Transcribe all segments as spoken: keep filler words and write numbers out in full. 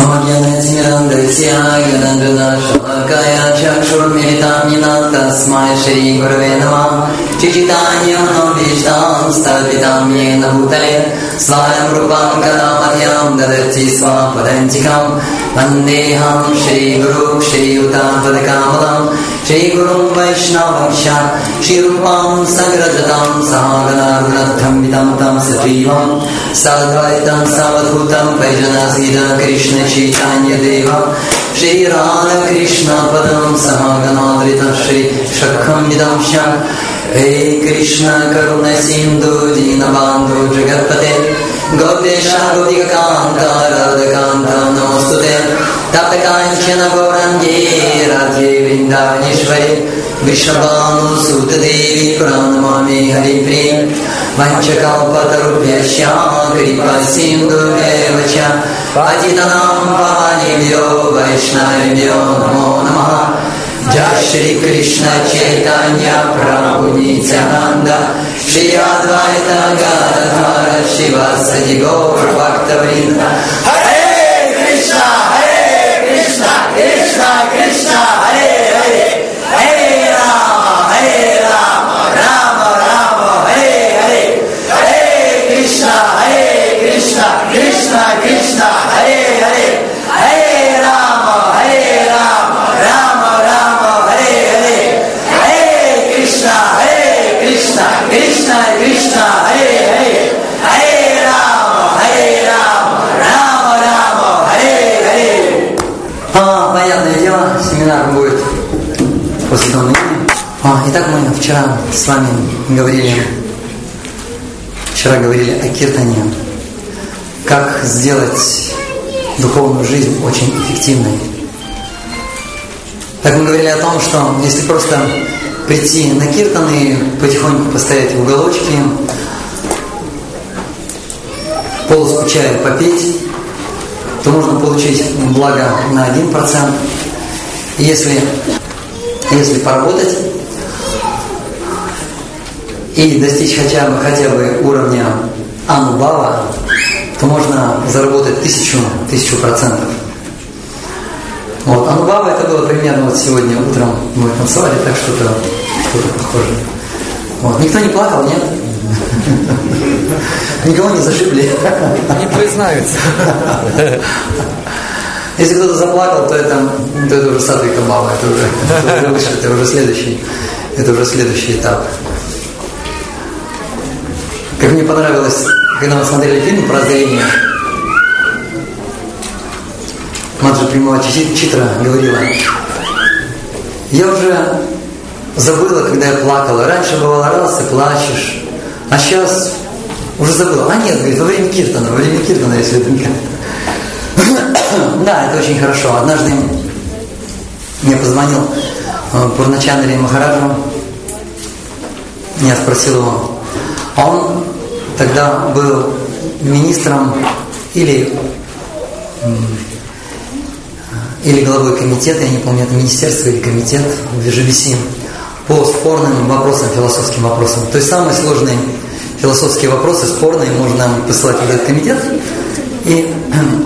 Tasmai Shri Gurave Namah Chichitanyam Vishtam Stapitam Yena Bhutale Svayam Rupam Kadamahyam Dadati Swam Padantikam Vandeham Shri Guru Shri Utam Padakamalam Shri Guru Vaishnavaksha Shri Rupam Sagrajatam Sahagana Gunatham Vidam Tam Sajivam Sadvaitam Savadhutam Vajanasida Krishna Chaitanya Deva Shri Radha Krishna Padam Samaganadrita Shri Shakham Vidam Sham Hey Krishna Karuna Sindhu Dinabandhu Jagatpate Gopesha Gopika Kanta Radha Kanta Namostute Tapakanchana Gaurangi Radhe Vrindavaneshwari Vishabhanu Sutta Devi Pranamami Hari Prem Vanchakalpatarubhyasya Kripa Sindhu Evacha Patitanam Pavanebhyo Vaishnavebhyo Namo Namaha Jai Shri Krishna Chaitanya Prabhu Nityananda Shri Advaita Gadadhara Shivasadi Gaur Bhaktavrinda Hare Krishna Hare Krishna Krishna Krishna Hare Hare Hare Rama Hare Rama Rama Rama Hare Hare Hare Krishna Hare Krishna Krishna Krishna Hare Hare Hare Rama Hare Rama Rama Rama Hare Hare Hare Krishna Hare Krishna Krishna Krishna Hare Hare Hare Rama Hare Rama Rama Rama Hare Hare. А, понятное дело, семинар будет после дома. А, итак, мы вчера с вами говорили, вчера говорили о киртане, как сделать духовную жизнь очень эффективной. Так мы говорили о том, что если просто прийти на киртан и потихоньку постоять в уголочке, полускучая попеть, то можно получить благо на один процент. Если, если поработать и достичь хотя бы, хотя бы уровня анубхава, то можно заработать тысячу, тысячу процентов. Вот. Анубхава это было примерно вот сегодня утром мы танцевали, так что-то, что-то похожее. Вот. Никто не плакал, нет? Никого не зашибли? Не признаются. Если кто-то заплакал, то это, то это уже садвика бхава, это уже, это уже выше, это уже следующий, это уже следующий этап. Как мне понравилось, когда мы смотрели фильм про зрение, Маджи Примава Читра говорила: я уже забыла, когда я плакала. Раньше бывало раз и плачешь, а сейчас уже забыла. А нет, говорит, во время киртана, во время киртана, если это не... Да, это очень хорошо. Однажды мне позвонил Пурначандри Махараджу, я спросил его, а он тогда был министром или, или главой комитета, я не помню, это министерство или комитет в джи би си, по спорным вопросам, философским вопросам. То есть самые сложные философские вопросы, спорные, можно посылать в этот комитет, и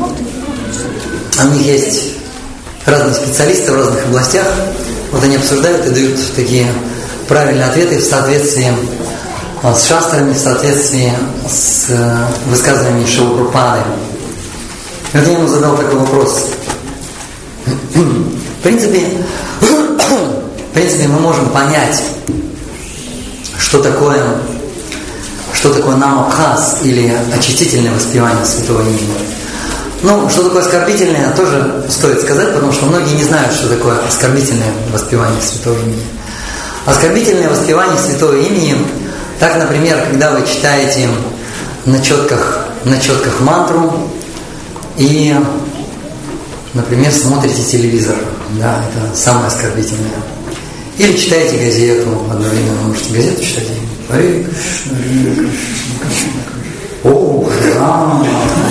у них есть разные специалисты в разных областях. Вот они обсуждают и дают такие правильные ответы в соответствии с шастрами, в соответствии с высказываниями Шрилы Прабхупады. Вот я ему задал такой вопрос. В принципе, в принципе, мы можем понять, что такое, что такое намабхас или очистительное воспевание святого имени. Ну, что такое оскорбительное, тоже стоит сказать, потому что многие не знают, что такое оскорбительное воспевание святого имени. Оскорбительное воспевание святого имени, так, например, когда вы читаете на четках, на четках мантру и, например, смотрите телевизор, да, это самое оскорбительное. Или читаете газету, одновременно вы можете газету читать. Харе Кришна, Харе Кришна, Кришна Кришна. О, да.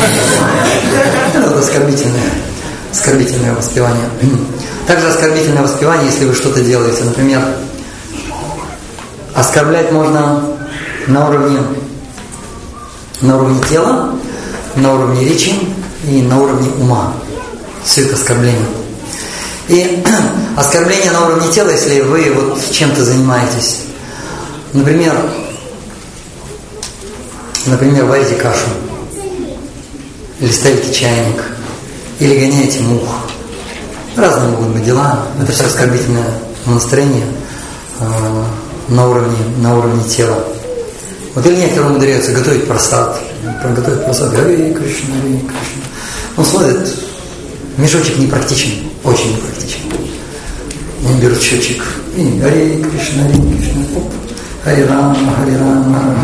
Это оскорбительное, оскорбительное воспевание. Также оскорбительное воспевание, если вы что-то делаете. Например, оскорблять можно на уровне, на уровне тела, на уровне речи и на уровне ума. все это оскорбление. И оскорбление на уровне тела, если вы вот чем-то занимаетесь. Например, например, варите кашу, или ставите чайник, или гоняете мух. Разные могут быть дела. Это все оскорбительное настроение э, на уровне, на уровне тела. Вот или некоторые умудряются готовить просад. Готовить просад. Харе Кришна, Харе Кришна. Он смотрит, мешочек непрактичен, очень непрактичен. Он берет счетчик и Харе Кришна, Харе Кришна, оп, Харе Рама, Харе Рама.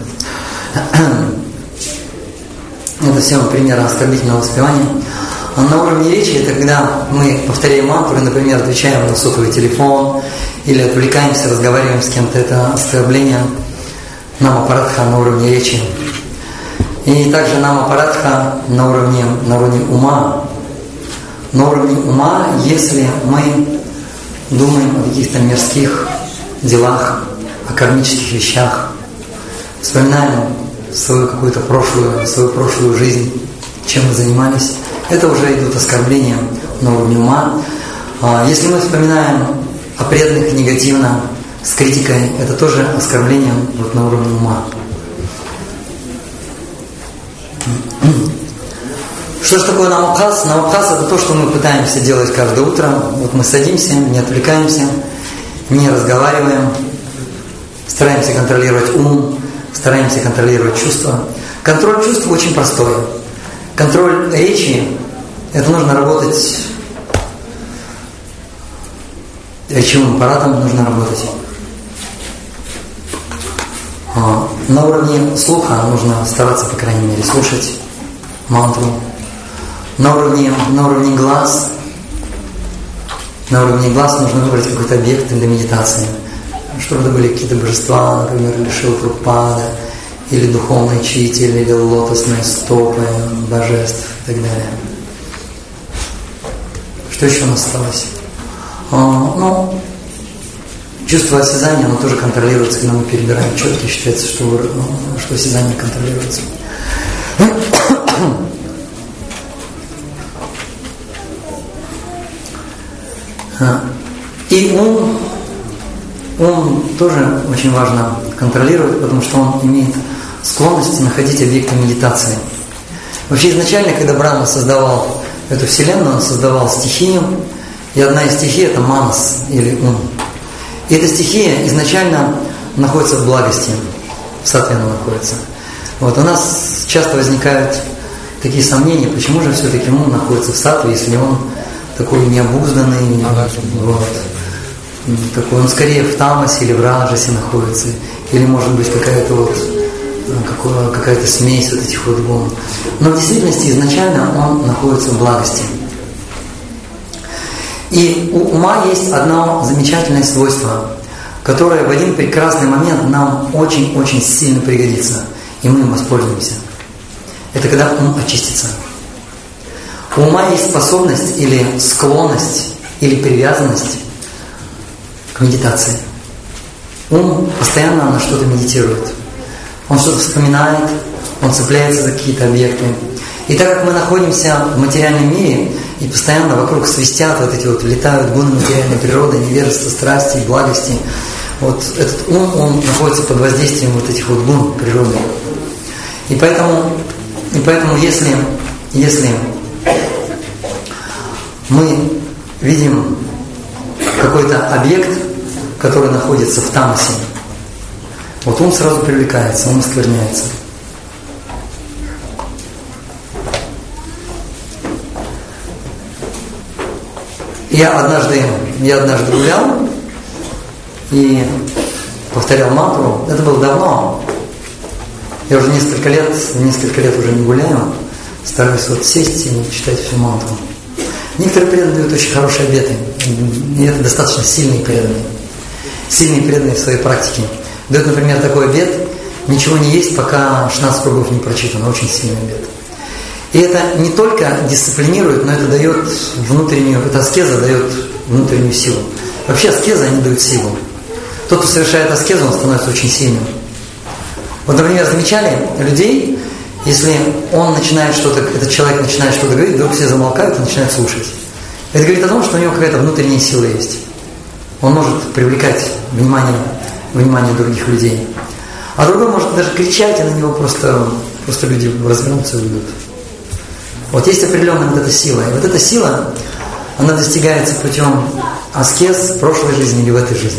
Это все примеры оскорбительного воспевания. А на уровне речи это когда мы повторяем мантру, например, отвечаем на сотовый телефон или отвлекаемся, разговариваем с кем-то. Это оскорбление намапарадха на уровне речи. И также намапарадха на уровне, на уровне ума. На уровне ума, если мы думаем о каких-то мирских делах, о кармических вещах, вспоминаем свою какую-то прошлую, свою прошлую жизнь, чем мы занимались, это уже идут оскорбления на уровне ума. Если мы вспоминаем о преданных негативно, с критикой, это тоже оскорбление вот на уровне ума. Что же такое намабхас? Намабхас это то, что мы пытаемся делать каждое утро. Вот мы садимся, не отвлекаемся, не разговариваем, стараемся контролировать ум, стараемся контролировать чувства. Контроль чувств очень простой. Контроль речи, это нужно работать речевым аппаратом, нужно работать. На уровне слуха нужно стараться, по крайней мере, слушать мантру. На уровне, на уровне глаз, на уровне глаз нужно выбрать какой-то объект для медитации. Чтобы это были какие-то божества, например, или Шрила Прабхупада, или духовный учитель, или лотосные стопы божеств и так далее. Что еще у нас осталось? А, ну, чувство осязания, оно тоже контролируется, когда мы перебираем четки, считается, что, ну, что осязание контролируется. И ум, ум тоже очень важно контролировать, потому что он имеет склонность находить объекты медитации. Вообще изначально, когда Брахма создавал эту вселенную, он создавал стихию, и одна из стихий это манас или ум. И эта стихия изначально находится в благости, в саттве она находится. Вот у нас часто возникают такие сомнения, почему же все-таки ум находится в саттве, если он такой необузданный, вот, такой, он скорее в тамасе или в раджасе находится, или может быть какая-то вот какая-то смесь вот этих вот гун. Но в действительности изначально он находится в благости. И у ума есть одно замечательное свойство, которое в один прекрасный момент нам очень-очень сильно пригодится, и мы им воспользуемся. Это когда ум очистится. У ума есть способность или склонность, или привязанность к медитации. Ум постоянно на что-то медитирует. Он что-то вспоминает, он цепляется за какие-то объекты. И так как мы находимся в материальном мире, и постоянно вокруг свистят вот эти вот, летают гуны материальной природы, невежества, страсти, благости, вот этот ум, он находится под воздействием вот этих вот гун природы. И поэтому, и поэтому если, если мы видим какой-то объект, который находится в тамасе, вот ум сразу привлекается, ум оскверняется. Я однажды, я однажды гулял и повторял мантру. Это было давно. Я уже несколько лет, несколько лет уже не гуляю. Стараюсь вот сесть и читать всю мантру. Некоторые преданные дают очень хорошие обеты. И это достаточно сильные преданные. Сильные преданные в своей практике. Дают, например, такой обет: ничего не есть, пока шестнадцать кругов не прочитано. Очень сильный обет. И это не только дисциплинирует, но это дает внутреннюю, эта аскеза дает внутреннюю силу. Вообще аскезы, они дают силу. Тот, кто совершает аскезу, он становится очень сильным. Вот, например, замечали людей, если он начинает что-то, этот человек начинает что-то говорить, вдруг все замолкают и начинают слушать. Это говорит о том, что у него какая-то внутренняя сила есть. Он может привлекать внимание, внимание других людей. А другой может даже кричать, и на него просто, просто люди развернутся и уйдут. Вот есть определенная вот эта сила. И вот эта сила, она достигается путем аскез в прошлой жизни или в этой жизни.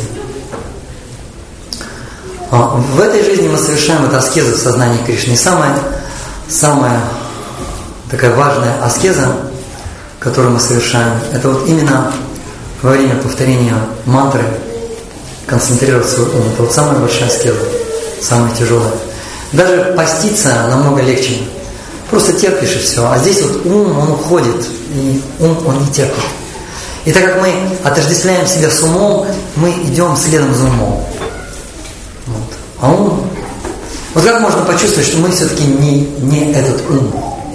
В этой жизни мы совершаем эту аскезу в сознании Кришны. И самая, самая такая важная аскеза, которую мы совершаем, это вот именно во время повторения мантры концентрировать свой ум. Это вот самая большая аскеза, самая тяжелая. Даже поститься намного легче. Просто терпишь и все. А здесь вот ум, он уходит, и ум, он не терпит. И так как мы отождествляем себя с умом, мы идем следом за умом. Вот. А ум... Вот как можно почувствовать, что мы все-таки не, не этот ум?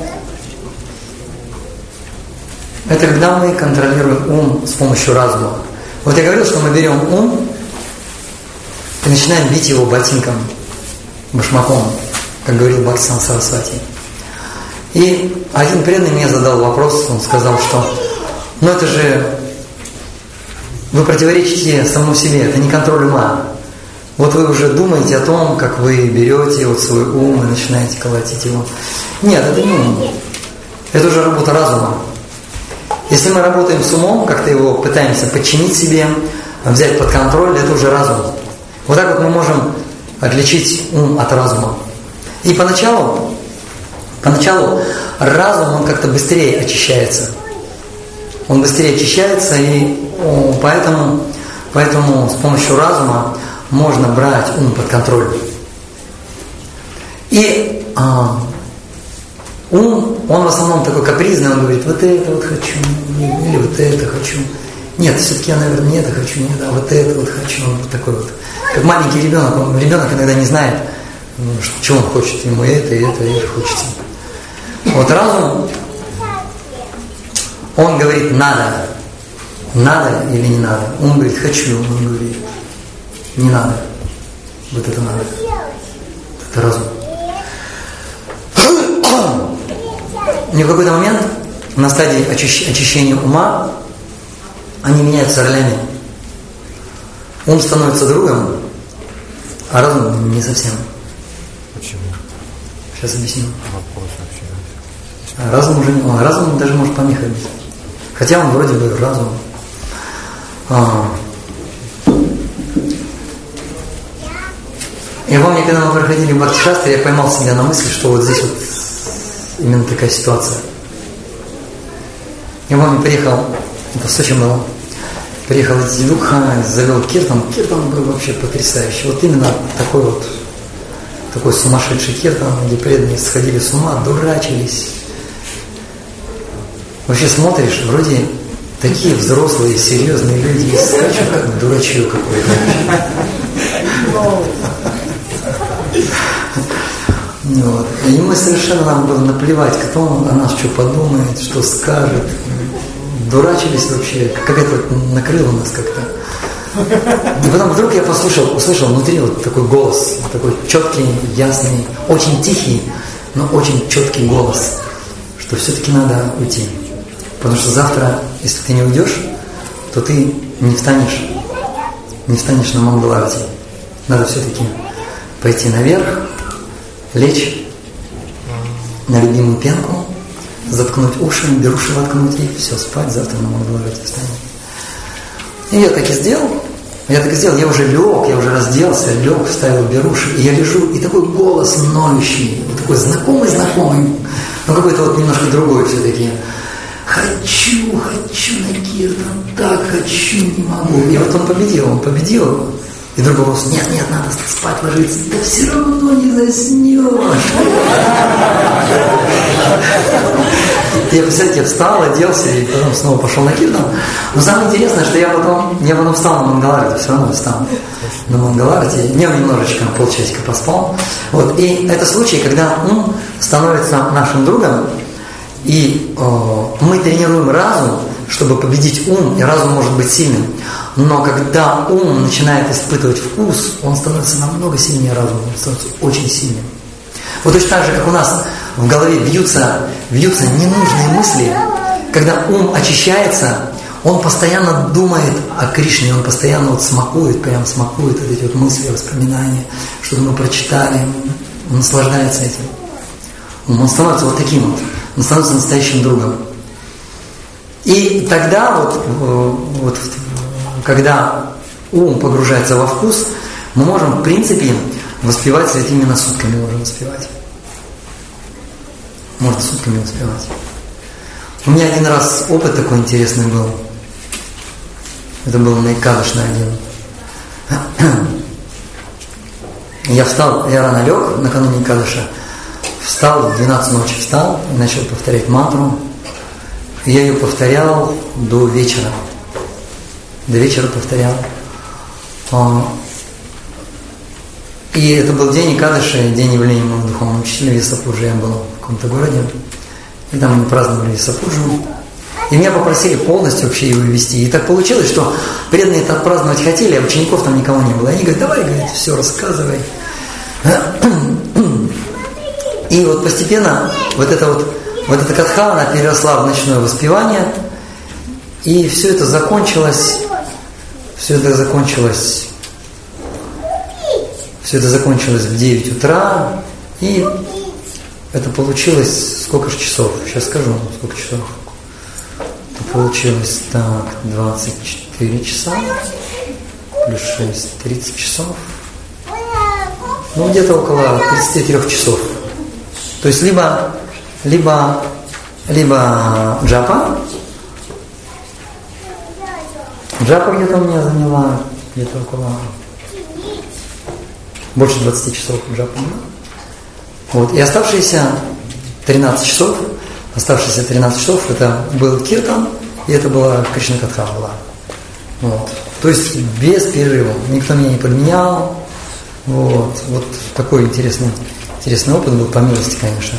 Это когда мы контролируем ум с помощью разума. Вот я говорил, что мы берем ум и начинаем бить его ботинком, башмаком, как говорил Бхактисиданта Сарасвати. И один преданный мне задал вопрос, он сказал, что ну это же вы противоречите самому себе, это не контроль ума. Вот вы уже думаете о том, как вы берете вот свой ум и начинаете колотить его. Нет, это не ум. Это уже работа разума. Если мы работаем с умом, как-то его пытаемся подчинить себе, взять под контроль, это уже разум. Вот так вот мы можем отличить ум от разума. И поначалу, поначалу разум, он как-то быстрее очищается. Он быстрее очищается, и поэтому, поэтому с помощью разума можно брать ум под контроль. И а, ум, он в основном такой капризный, он говорит, вот это вот хочу, или вот это хочу. Нет, все-таки я, наверное, не это хочу, нет, а вот это вот хочу. Он вот такой вот. Как маленький ребенок, он, ребенок иногда не знает, чего он хочет, ему это, и это, и это хочется. Вот разум, он говорит, надо. Надо или не надо? Он говорит, хочу, он говорит, не надо. Вот это надо. Это разум. И в какой-то момент на стадии очищ- очищения ума они меняются ролями. Ум становится другом, а разум не совсем. Почему? Сейчас объясню. Вопрос вообще. А разум уже не... А разум даже может помехой быть. Хотя он вроде бы разум. А. Я помню, когда мы проходили Бхакти-шастры, я поймал себя на мысли, что вот здесь вот именно такая ситуация. Я помню, приехал, это в Сочи было, приехал из Дедуха, завел киртан. Киртан был вообще потрясающий. Вот именно такой вот, такой сумасшедший киртан, где преданные сходили с ума, дурачились. Вообще смотришь, вроде такие взрослые, серьезные люди, и скачут, как дурачье какое-то. Вот. И ему совершенно нам было наплевать, кто о нас что подумает, что скажет. Дурачились вообще, какая-то накрыла нас как-то. И потом вдруг я послушал, услышал внутри вот такой голос, такой четкий, ясный, очень тихий, но очень четкий голос, что все-таки надо уйти. Потому что завтра, если ты не уйдешь, то ты не встанешь, не встанешь на Мангаларти. Надо все-таки пойти наверх, лечь на любимую пенку, заткнуть уши, беруши воткнуть и все, спать, завтра на Мангаларти встанем. И я так и сделал. Я так и сделал. Я уже лег, я уже разделся, лег, вставил беруши, и я лежу, и такой голос ноющий, вот такой знакомый-знакомый, но какой-то вот немножко другой все-таки. Хочу, хочу на киртан, так хочу, не могу. И вот он победил, он победил. И другой голос, нет, нет, надо спать ложиться. Да все равно не заснешь. Я, представляете, я встал, оделся и потом снова пошел на киртан. Но самое интересное, что я потом, я потом встал на Мангаларти, все равно встал на Мангаларти. Я немножечко, полчасика поспал. Вот. И это случай, когда ум становится нашим другом. И э, мы тренируем разум, чтобы победить ум, и разум может быть сильным. Но когда ум начинает испытывать вкус, он становится намного сильнее разума, он становится очень сильным. Вот точно так же, как у нас в голове бьются, бьются ненужные мысли, когда ум очищается, он постоянно думает о Кришне, он постоянно вот смакует, прям смакует вот эти вот мысли, воспоминания, что-то мы прочитали, он наслаждается этим. Он становится вот таким вот, он становится настоящим другом. И тогда вот, вот когда ум погружается во вкус, мы можем, в принципе, воспевать святыми сутками, можем воспевать. Можно сутками воспевать. У меня один раз опыт такой интересный был. Это был на Экадыш на один. Я встал, я рано лег накануне Экадыша, встал, в двенадцать ночи встал и начал повторять мантру. Я ее повторял до вечера. До вечера повторял. И это был день Экадыши, день явления моего духовного учителя Висапуджи. Я был в каком-то городе, и там мы праздновали Висапуджу. И меня попросили полностью вообще его вести. И так получилось, что преданные это отпраздновать хотели, а учеников там никого не было. И они говорят, давай, говорит, все, рассказывай. И вот постепенно вот эта вот, вот эта катха, она переросла в ночное воспевание. И все это закончилось, все это закончилось, все это закончилось в девять утра. И это получилось сколько же часов? Сейчас скажу, сколько часов. Получилось так, двадцать четыре часа плюс шесть, тридцать часов. Ну, где-то около тридцати трёх часов. То есть либо, либо, либо джапа. Джапа где-то у меня заняла где-то около больше двадцати часов джапа. Вот. И оставшиеся тринадцать часов, оставшиеся тринадцать часов это был киртан, и это была Кришна Катха была. Вот. То есть без перерыва. Никто меня не подменял. Вот. Вот такой интересный, интересный опыт был, по милости, конечно.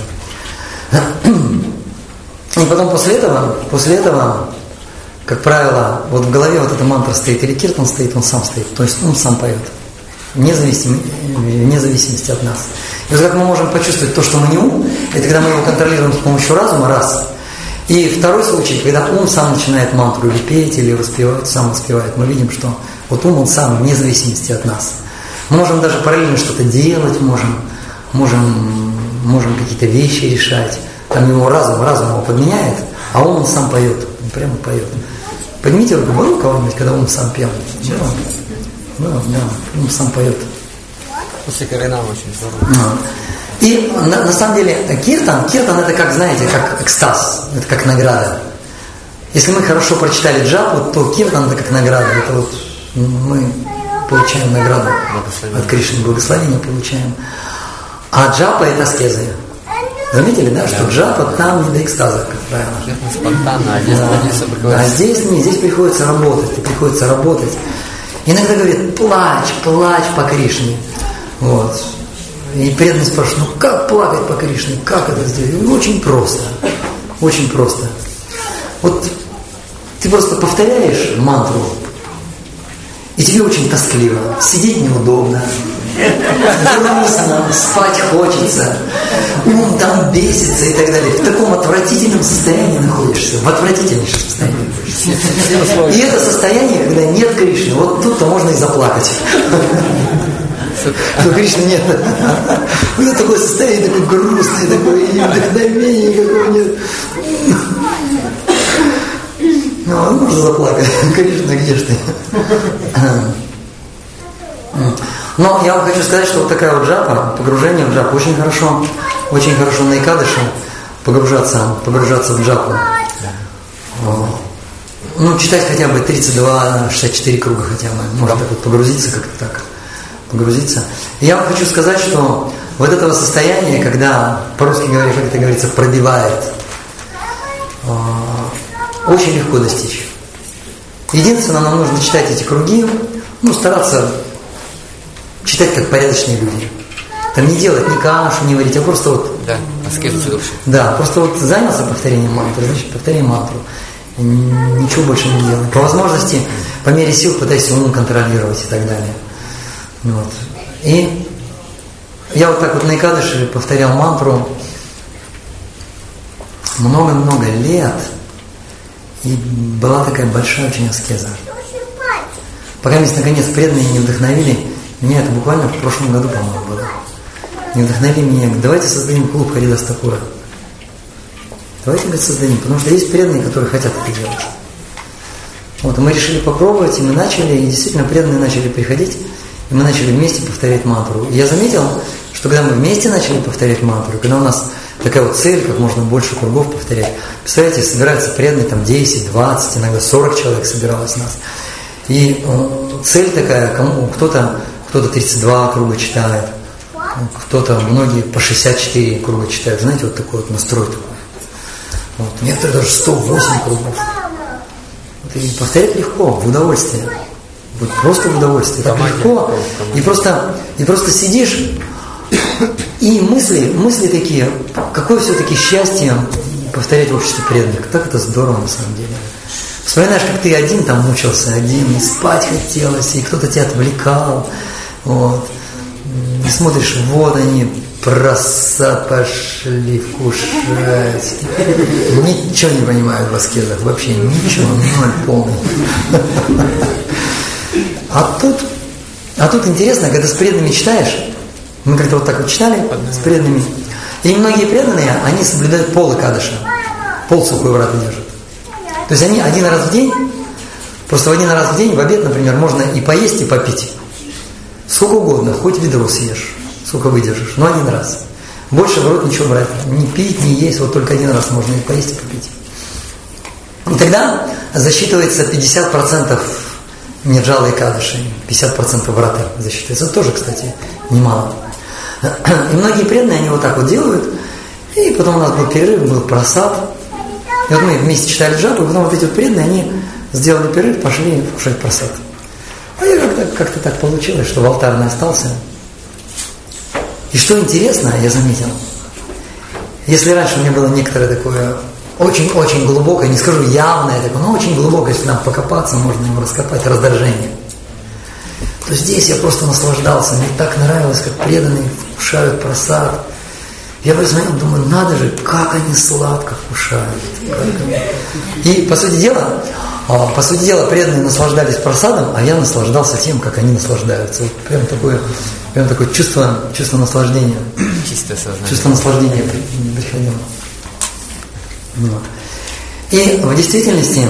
И потом после этого, после этого, как правило, вот в голове вот эта мантра стоит, или киртан стоит, он сам стоит. То есть он сам поет. Вне зависимости, вне зависимости от нас. И вот как мы можем почувствовать то, что мы не ум, это когда мы его контролируем с помощью разума, раз. И второй случай, когда ум сам начинает мантру или петь, или воспевать, сам воспевает, мы видим, что вот ум, он сам, вне зависимости от нас. Мы можем даже параллельно что-то делать, можем, можем, можем какие-то вещи решать. Там его разум, разум его подменяет, а ум, он сам поет, он прямо поет. Поднимите руку, был у кого-нибудь, когда ум сам пел? Да, да, да, ум сам поет. После Каринама очень здорово. И на, на самом деле киртан, киртан это как, знаете, как экстаз, это как награда. Если мы хорошо прочитали джапу, то киртан это как награда. Это вот мы получаем награду от Кришны, благословение получаем. А джапа это аскеза. Заметили, да, что джапа там не до экстаза, как правило. Спонтанно, а здесь, да. А здесь не, здесь приходится работать, приходится работать. Иногда говорит, плачь, плачь по Кришне. Вот. И преданный спрашивает, ну как плакать по Кришне, как это сделать? Ну, очень просто, очень просто. Вот ты просто повторяешь мантру, и тебе очень тоскливо, сидеть неудобно, грустно, спать хочется, ум там бесится и так далее. В таком отвратительном состоянии находишься, в отвратительнейшем состоянии находишься. И это состояние, когда нет Кришны, вот тут-то можно и заплакать. Но Кришны нет. У него такое состояние, такое грустное, такое, и вдохновения никакого нет. Ну, он может заплакать. Кришна, где ж ты? Но я вам хочу сказать, что вот такая вот джапа, погружение в джапу, очень хорошо, очень хорошо на Экадыше погружаться, погружаться в джапу. Ну, читать хотя бы тридцать два шестьдесят четыре круга хотя бы. Можно так вот погрузиться как-то так. Погрузиться. И я вам хочу сказать, что вот этого состояния, когда, по-русски говоря, как это говорится, пробивает, очень легко достичь. Единственное, нам нужно читать эти круги, ну, стараться читать как порядочные люди. Там не делать ни кашу, не варить, а просто вот... Да, аскезу души. Да, просто вот занялся повторением мантры, значит, повтори мантру. Ничего больше не делай. По возможности, по мере сил пытайся ум контролировать и так далее. Вот. И я вот так вот на Экадыше повторял мантру, много-много лет, и была такая большая очень аскеза. Пока меня, наконец, преданные не вдохновили, меня это буквально в прошлом году, по-моему, было. Не вдохновили меня, давайте создадим клуб Харидас Такура. Давайте, говорит, создадим, потому что есть преданные, которые хотят это делать. Вот, и мы решили попробовать, и мы начали, и действительно преданные начали приходить, и мы начали вместе повторять мантру. И я заметил, что когда мы вместе начали повторять мантру, когда у нас такая вот цель, как можно больше кругов повторять, представляете, собираются преданные, там десять, двадцать, иногда сорок человек собиралось у нас. И э, цель такая, кому, кто-то, кто-то тридцать два круга читает, кто-то, многие по шестьдесят четыре круга читают, знаете, вот такой вот настрой такой. Вот. Некоторые даже сто восемь кругов. Вот. И повторять легко, в удовольствие. Вот просто в удовольствие. Так легко. И просто, и просто сидишь, и мысли, мысли такие, какое все-таки счастье повторять в обществе преданных. Так это здорово на самом деле. Вспоминаешь, как ты один там мучился, один, и спать хотелось, и кто-то тебя отвлекал. Вот. И смотришь, вот они, просад пошли вкушать. Ничего не понимают в аскезах, вообще ничего, ноль полный. А тут, а тут интересно, когда с преданными читаешь, мы как-то вот так вот читали с преданными, и многие преданные, они соблюдают пол Экадаши, пол сухой врата держат. То есть они один раз в день, просто в один раз в день, в обед, например, можно и поесть, и попить. Сколько угодно, хоть ведро съешь, сколько выдержишь, но один раз. Больше в рот ничего брать, не пить, не есть, вот только один раз можно и поесть, и попить. И тогда засчитывается пятьдесят процентов нирджала Экадаши, пятьдесят процентов врата засчитывается. Это тоже, кстати, немало. И многие преданные, они вот так вот делают, и потом у нас был перерыв, был просад. И вот мы вместе читали джапу, и потом вот эти вот преданные, они сделали перерыв, пошли кушать просад. А я как-то, как-то так получилось, что в алтарной остался. И что интересно, я заметил, если раньше у меня было некоторое такое очень-очень глубокое, не скажу явное, такое, но очень глубокое, если нам покопаться, можно его раскопать, раздражение, то здесь я просто наслаждался, мне так нравилось, как преданные вкушают просад. Я посмотрел, думаю, надо же, как они сладко вкушают. И, по сути дела, по сути дела, преданные наслаждались просадом, а я наслаждался тем, как они наслаждаются. Вот прям такое, прям такое чувство, чувство наслаждения. Чистое сознание. Чувство наслаждения приходило. Вот. И в действительности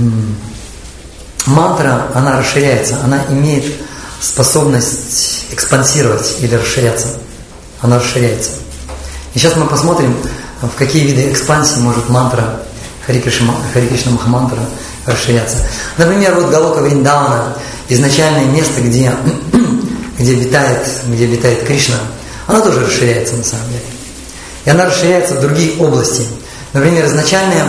мантра, она расширяется, она имеет способность экспансировать или расширяться. Она расширяется. И сейчас мы посмотрим, в какие виды экспансии может мантра Хари Кришна, Хари Кришна Махамантра расширяться. Например, вот Галока Вриндавана, изначальное место, где, где, витает, где витает Кришна, она тоже расширяется на самом деле. И она расширяется в другие области. Например, изначальное,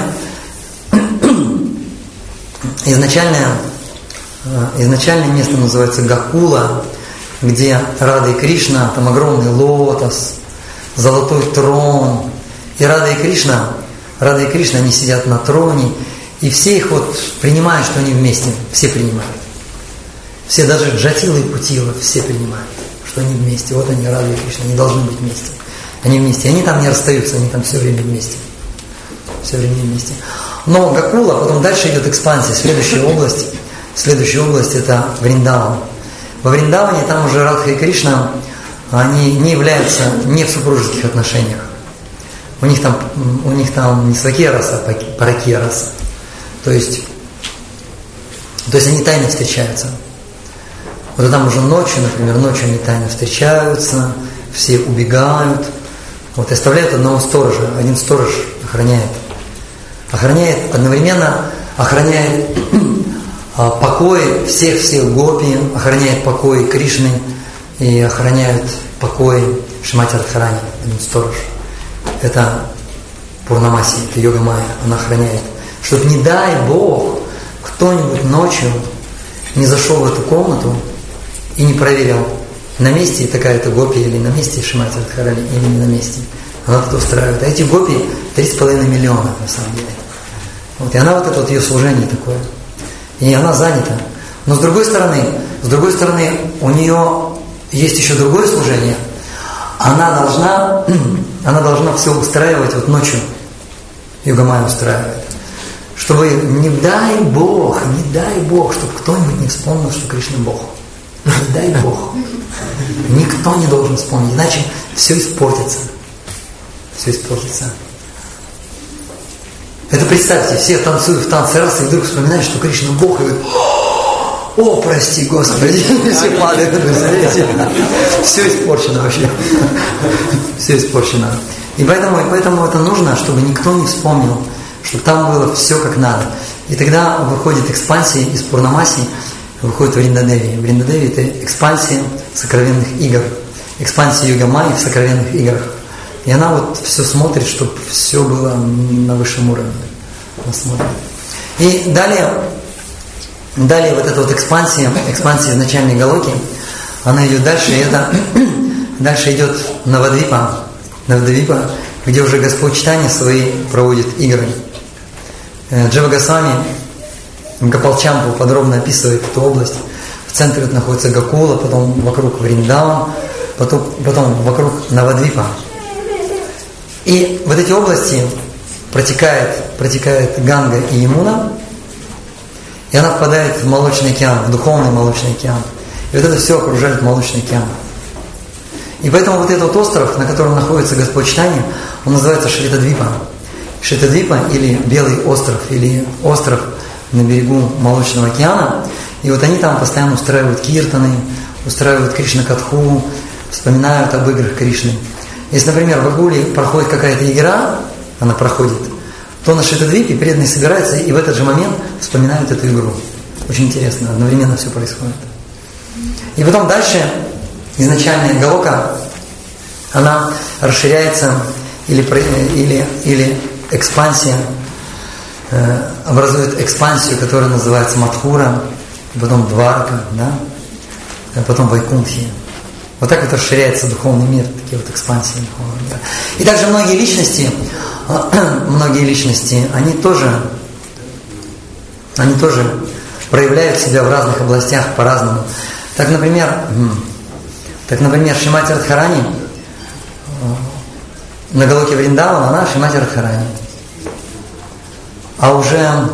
изначальное, изначальное место называется Гакула, где Рада и Кришна, там огромный лотос, золотой трон. И Рада и Кришна, Рада и Кришна, они сидят на троне, и все их вот принимают, что они вместе, все принимают. Все, даже Джатила и Путила, все принимают, что они вместе. Вот они, Рада и Кришна, они должны быть вместе. Они вместе, они там не расстаются, они там все время вместе. Все время вместе. Но Гакула, потом дальше идет экспансия, следующая область, следующая область это Вриндаван. Во Вриндаване там уже Радха и Кришна, они не являются не в супружеских отношениях. У них там, у них там не свакия раса, а паракия раса. То есть, то есть они тайно встречаются. Вот там уже ночью, например, ночью они тайно встречаются, все убегают. Вот и оставляют одного сторожа. Один сторож охраняет. Охраняет, одновременно охраняет покой всех-всех гопи, охраняет покой Кришны и охраняет покой Шримати Радхарани, один сторож. Это Пурнамаси, это Йога Майя, она охраняет. Чтобы, не дай Бог, кто-нибудь ночью не зашел в эту комнату и не проверил, на месте такая-то гопи или на месте Шримати Радхарани, или не на месте. Она это устраивает. А эти гопи три с половиной миллиона на самом деле. Вот, и она вот это вот ее служение такое. И она занята. Но с другой стороны, с другой стороны, у нее есть еще другое служение. Она должна, она должна все устраивать вот ночью. Йога-майя устраивает. Чтобы, не дай Бог, не дай Бог, чтобы кто-нибудь не вспомнил, что Кришна Бог. Не дай Бог. Никто не должен вспомнить, иначе все испортится. Все испортится. Это представьте, все танцуют в танце раз, и вдруг вспоминают, что Кришна Бог, и говорят: о, прости, Господи, все падает, представляете? Все испорчено вообще. Все испорчено. И поэтому, и поэтому это нужно, чтобы никто не вспомнил, чтобы там было все как надо. И тогда выходит экспансия из Пурнамаси, выходит Вриндадеви. Вриндадеви – это экспансия сокровенных игр. Экспансия Йога-майи в сокровенных играх. И она вот все смотрит, чтобы все было на высшем уровне. Она смотрит. И далее, далее вот эта вот экспансия, экспансия изначальной Галоки, она идет дальше, и это дальше идет Навадвипа, Навадвипа, где уже Господь Чайтанья свои проводит игры. Джива Госвами Гопалчампу подробно описывает эту область. В центре находится Гокула, потом вокруг Вриндаван, потом, потом вокруг Навадвипа. И вот эти области протекает, протекает Ганга и Ямуна, и она впадает в Молочный океан, в духовный Молочный океан. И вот это все окружает Молочный океан. И поэтому вот этот остров, на котором находится Господь Чайтанья, он называется Шветадвипа. Шветадвипа или Белый остров, или остров на берегу Молочного океана. И вот они там постоянно устраивают киртаны, устраивают Кришна-катху, вспоминают об играх Кришны. Если, например, в Агуле проходит какая-то игра, она проходит, то на Шветадвипе преданные собираются и в этот же момент вспоминают эту игру. Очень интересно, одновременно все происходит. И потом дальше изначальная Галока, она расширяется или, или, или экспансия, э, образует экспансию, которая называется Мадхура, потом Дварака, да? Потом Вайкунтхи. Вот так вот расширяется духовный мир, такие вот экспансии духовного мира. И также многие личности, многие личности, они тоже, они тоже проявляют себя в разных областях по-разному. Так, например, так, например, Шримати Радхарани на Галоке Вриндавана, она Шримати Радхарани. А уже,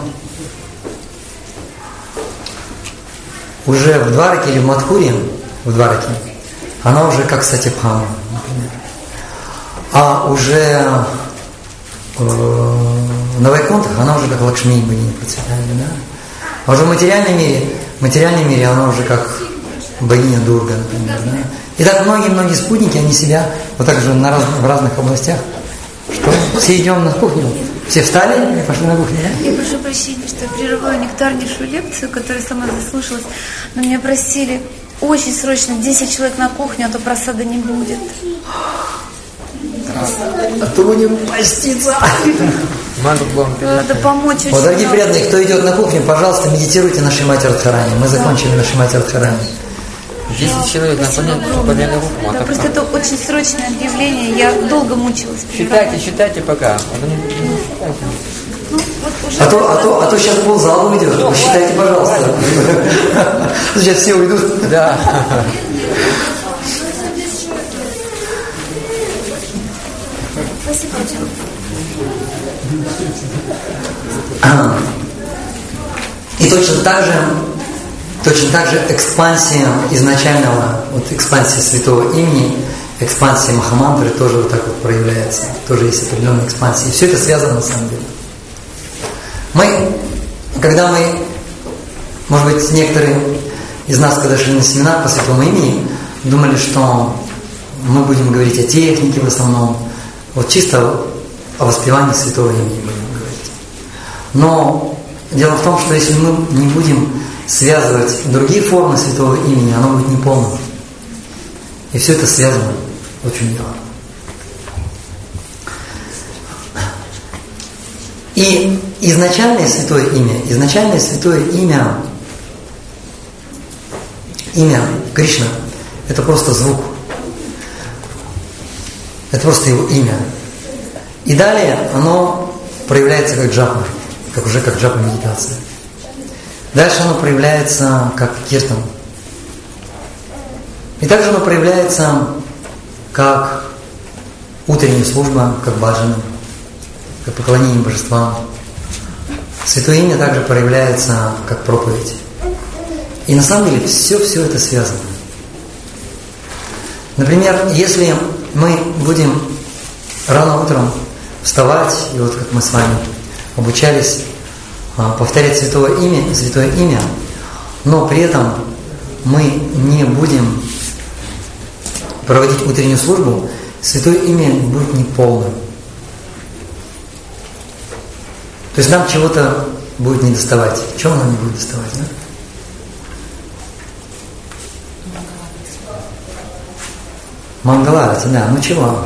уже в Двараке или в Мадхуре, в Двараке, она уже как Сатипхама, например. А уже э, на Вайкунтах она уже как Лакшми, богиня процветания, да? А уже в материальном мире, в материальном мире она уже как богиня Дурга, например, да? И так многие-многие спутники, они себя вот так же на раз, в разных областях. Что? Все идем на кухню. Все встали и пошли на кухню, да? Я прошу прощения, что я прерываю нектарнейшую лекцию, которую сама заслушалась, но меня просили очень срочно десять человек на кухню, а то просады не будет. А то будем поститься. Надо помочь. Вот, дорогие преданные, кто идет на кухню, пожалуйста, медитируйте на Шримати Радхарани. Мы закончили на Шримати Радхарани. десять человек на подняли руку. Да, просто это очень срочное объявление, я долго мучилась. Считайте, считайте пока. Ну, вот уже А то, а, то, а то сейчас ползала уйдет. Вы считайте, пожалуйста. Сейчас все уйдут. Да. Спасибо. И точно так же, точно так же экспансия изначального, вот экспансия святого имени, экспансия Махамантры тоже вот так вот проявляется. Тоже есть определенная экспансия. И все это связано на самом деле. Мы, когда мы, может быть, некоторые из нас, когда шли на семинар по святому имени, думали, что мы будем говорить о технике в основном, вот чисто о воспевании святого имени будем говорить. Но дело в том, что если мы не будем связывать другие формы святого имени, оно будет неполным. И все это связано. Вот в чем дело. И изначальное святое имя, изначальное святое имя, имя Кришна, это просто звук. Это просто его имя. И далее оно проявляется как джапа, как уже как джапа медитация. Дальше оно проявляется как киртан. И также оно проявляется как утренняя служба, как баджана. как поклонение божествам. Святое имя также проявляется как проповедь. И на самом деле все-все это связано. Например, если мы будем рано утром вставать, и вот как мы с вами обучались повторять святое имя, святое имя, но при этом мы не будем проводить утреннюю службу, святое имя будет неполным. То есть нам чего-то будет недоставать. Чего нам не будет доставать, да? Мангаларати, да, ну чего?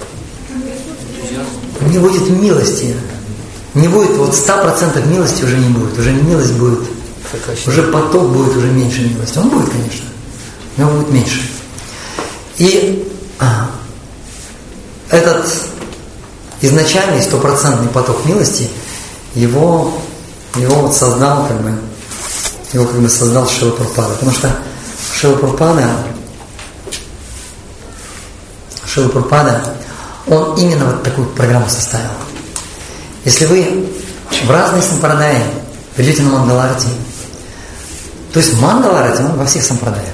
Не будет милости. Не будет, вот сто процентов милости уже не будет. Уже милость будет, уже поток будет уже меньше милости. Он будет, конечно, но будет меньше. И а, этот изначальный стопроцентный поток милости, его, его вот создал, как бы, его как бы создал Шрила Прабхупада. Потому что Шрила Прабхупада, Шрила Прабхупада, он именно вот такую программу составил. Если вы в разные сампрадайи придете на Мангаларати, то есть Мангаларати, он во всех сампрадаях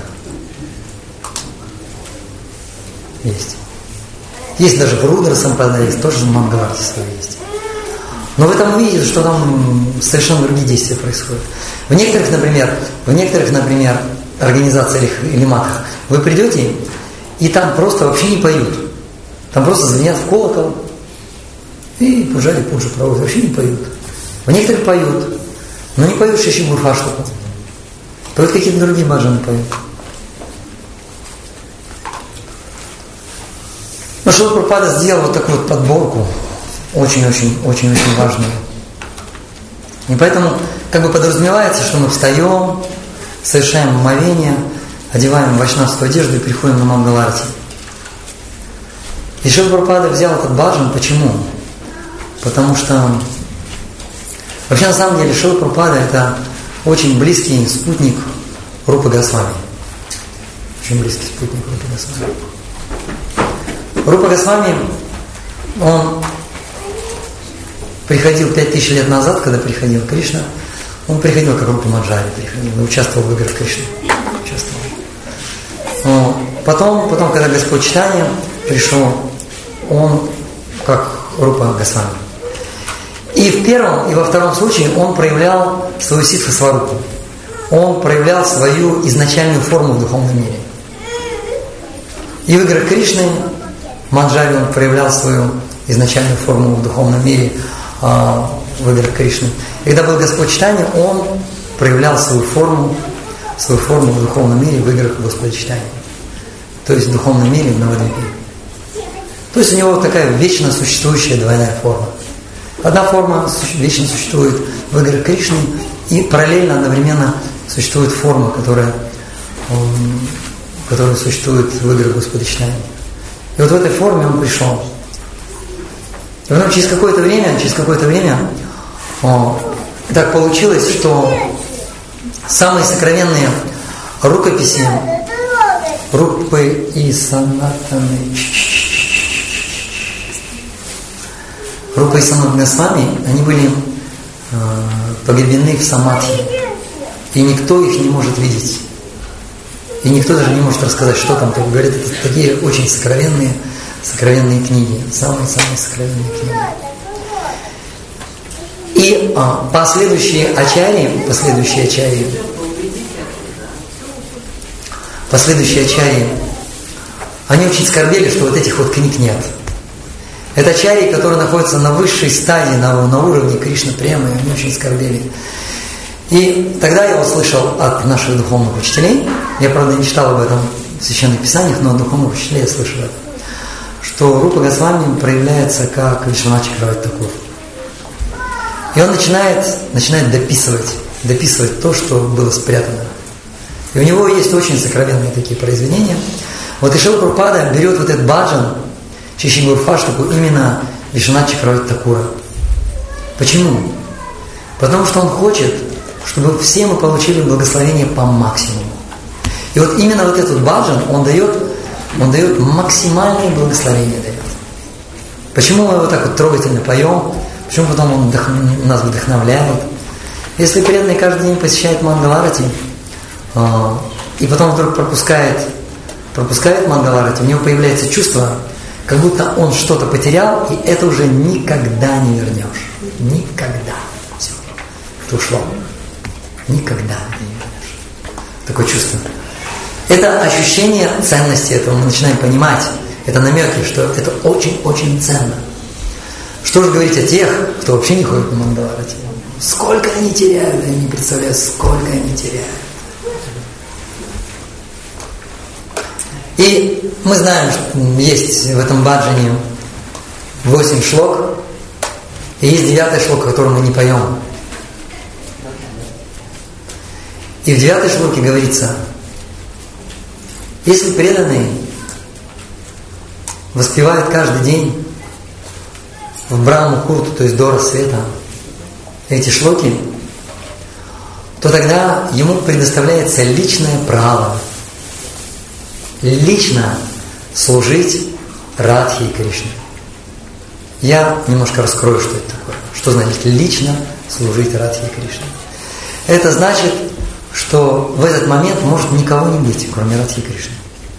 есть. Есть даже в Рудра сампрадае, есть тоже Мангаларати свой есть. Но в этом вы видите, что там совершенно другие действия происходят. В некоторых, например, в некоторых, например, организациях или матах вы придете, и там просто вообще не поют. Там просто звенят в колокол и пужари пуджу проводят, вообще не поют. В некоторых поют, но не поют Шиши Гурхаштапу. Поют какие-то другие баджаны поют. Но Шрила Прабхупада сделал вот такую вот подборку, очень-очень-очень-очень важную. И поэтому как бы подразумевается, что мы встаем, совершаем омовение, одеваем вайшнавскую одежду и приходим на Мангаларати. И Шрила Прабхупада взял этот баджан. Почему? Потому что вообще на самом деле Шрила Прабхупада это очень близкий спутник Рупы Госвами. Очень близкий спутник Рупы Госвами. Рупа Госвами, он приходил пять тысяч лет назад, когда приходил Кришна, он приходил как Рупа Маджари, приходил, и участвовал в играх Кришны. Участвовал. Потом, потом, когда Господь Чайтанья пришел, он как Рупа Госвами. И в первом, и во втором случае он проявлял свою ситха-сварупу. Он проявлял свою изначальную форму в духовном мире. И в играх Кришны Маджари он проявлял свою изначальную форму в духовном мире э, в играх Кришны. И когда был Господь Чайтанья, он проявлял свою форму, свою форму в духовном мире в играх Господа Чайтаньи. То есть в духовном мире в Навадвипе. То есть у него такая вечно существующая двойная форма. Одна форма вечно существует в играх Кришны, и параллельно, одновременно существует форма, которая, которая существует в играх Господа Чайтаньи. И вот в этой форме он пришел. И потом через какое-то время, через какое-то время о, так получилось, что самые сокровенные рукописи Рупы и Санатаны Рупа и Санатана Госвами, они были э, погребены в самадхи. И никто их не может видеть. И никто даже не может рассказать, что там. Так говорят, это такие очень сокровенные, сокровенные книги. Самые-самые сокровенные книги. И а, последующие ачарьи, последующие ачарьи, последующие ачарьи, они очень скорбели, что вот этих вот книг нет. Это ачарьи, которые находятся на высшей стадии, на, на уровне Кришна Премы, они очень скорбели. И тогда я услышал от наших духовных учителей, я, правда, не читал об этом в Священных Писаниях, но от духовных учителей я слышал это, что Рупа Госвами проявляется как Вишванат Чакраварти Такур. И он начинает, начинает дописывать, дописывать то, что было спрятано. И у него есть очень сокровенные такие произведения. Вот и Шрила Прабхупада берет вот этот баджан, Шиши Гурхаштапу, именно Вишванат Чакраварти Такура. Почему? Потому что он хочет, чтобы все мы получили благословение по максимуму. И вот именно вот этот баджан, он дает, он дает максимальное благословение. Дает. Почему мы вот так вот трогательно поем? Почему потом он вдох... нас вдохновляет? Если преданный каждый день посещает Мангала-арати, э, и потом вдруг пропускает, пропускает Мангала-арати, у него появляется чувство, как будто он что-то потерял, и это уже никогда не вернешь. Никогда. Все. Это ушло. Никогда не вернешь. Такое чувство. Это ощущение ценности этого мы начинаем понимать. Это намеки, что это очень-очень ценно. Что же говорить о тех, кто вообще не ходит на Мангала-арати? Сколько они теряют, я не представляю, сколько они теряют. И мы знаем, что есть в этом баджане восемь шлок, и есть девятый шлок, который мы не поем. И в девятой шлоке говорится: если преданные воспевают каждый день в Брахма-мухурту, то есть до рассвета, эти шлоки, то тогда ему предоставляется личное право лично служить Радхе и Кришне. Я немножко раскрою, что это такое. Что значит лично служить Радхе и Кришне? Это значит, что в этот момент может никого не быть, кроме Радхи и Кришны.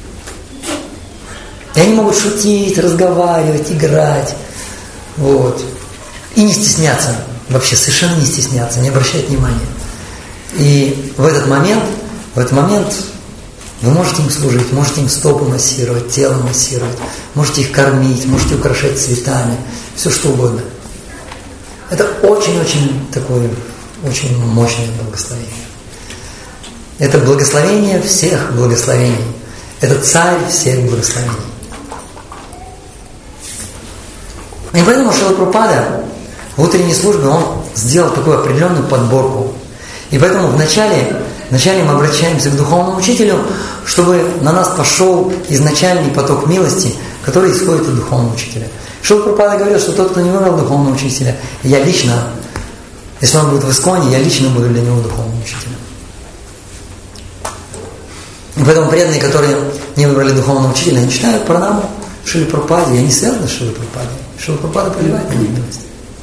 И они могут шутить, разговаривать, играть. Вот. И не стесняться. Вообще совершенно не стесняться, не обращать внимания. И в этот момент, в этот момент вы можете им служить, можете им стопы массировать, тело массировать, можете их кормить, можете украшать цветами, все что угодно. Это очень-очень такое, очень мощное благословение. Это благословение всех благословений. Это царь всех благословений. И поэтому Шрила Прабхупада в утренней службе он сделал такую определенную подборку. И поэтому вначале, вначале мы обращаемся к духовному учителю, чтобы на нас пошел изначальный поток милости, который исходит от духовного учителя. Шрила Прабхупада говорил, что тот, кто не выбрал духовного учителя, я лично, если он будет в Исконе, я лично буду для него духовным учителем. И поэтому преданные, которые не выбрали духовного учителя, они читают пранаму Шриле Прабхупаде, и они связаны с Шрилой Прабхупадой. Шрила Прабхупада проливает на них милость.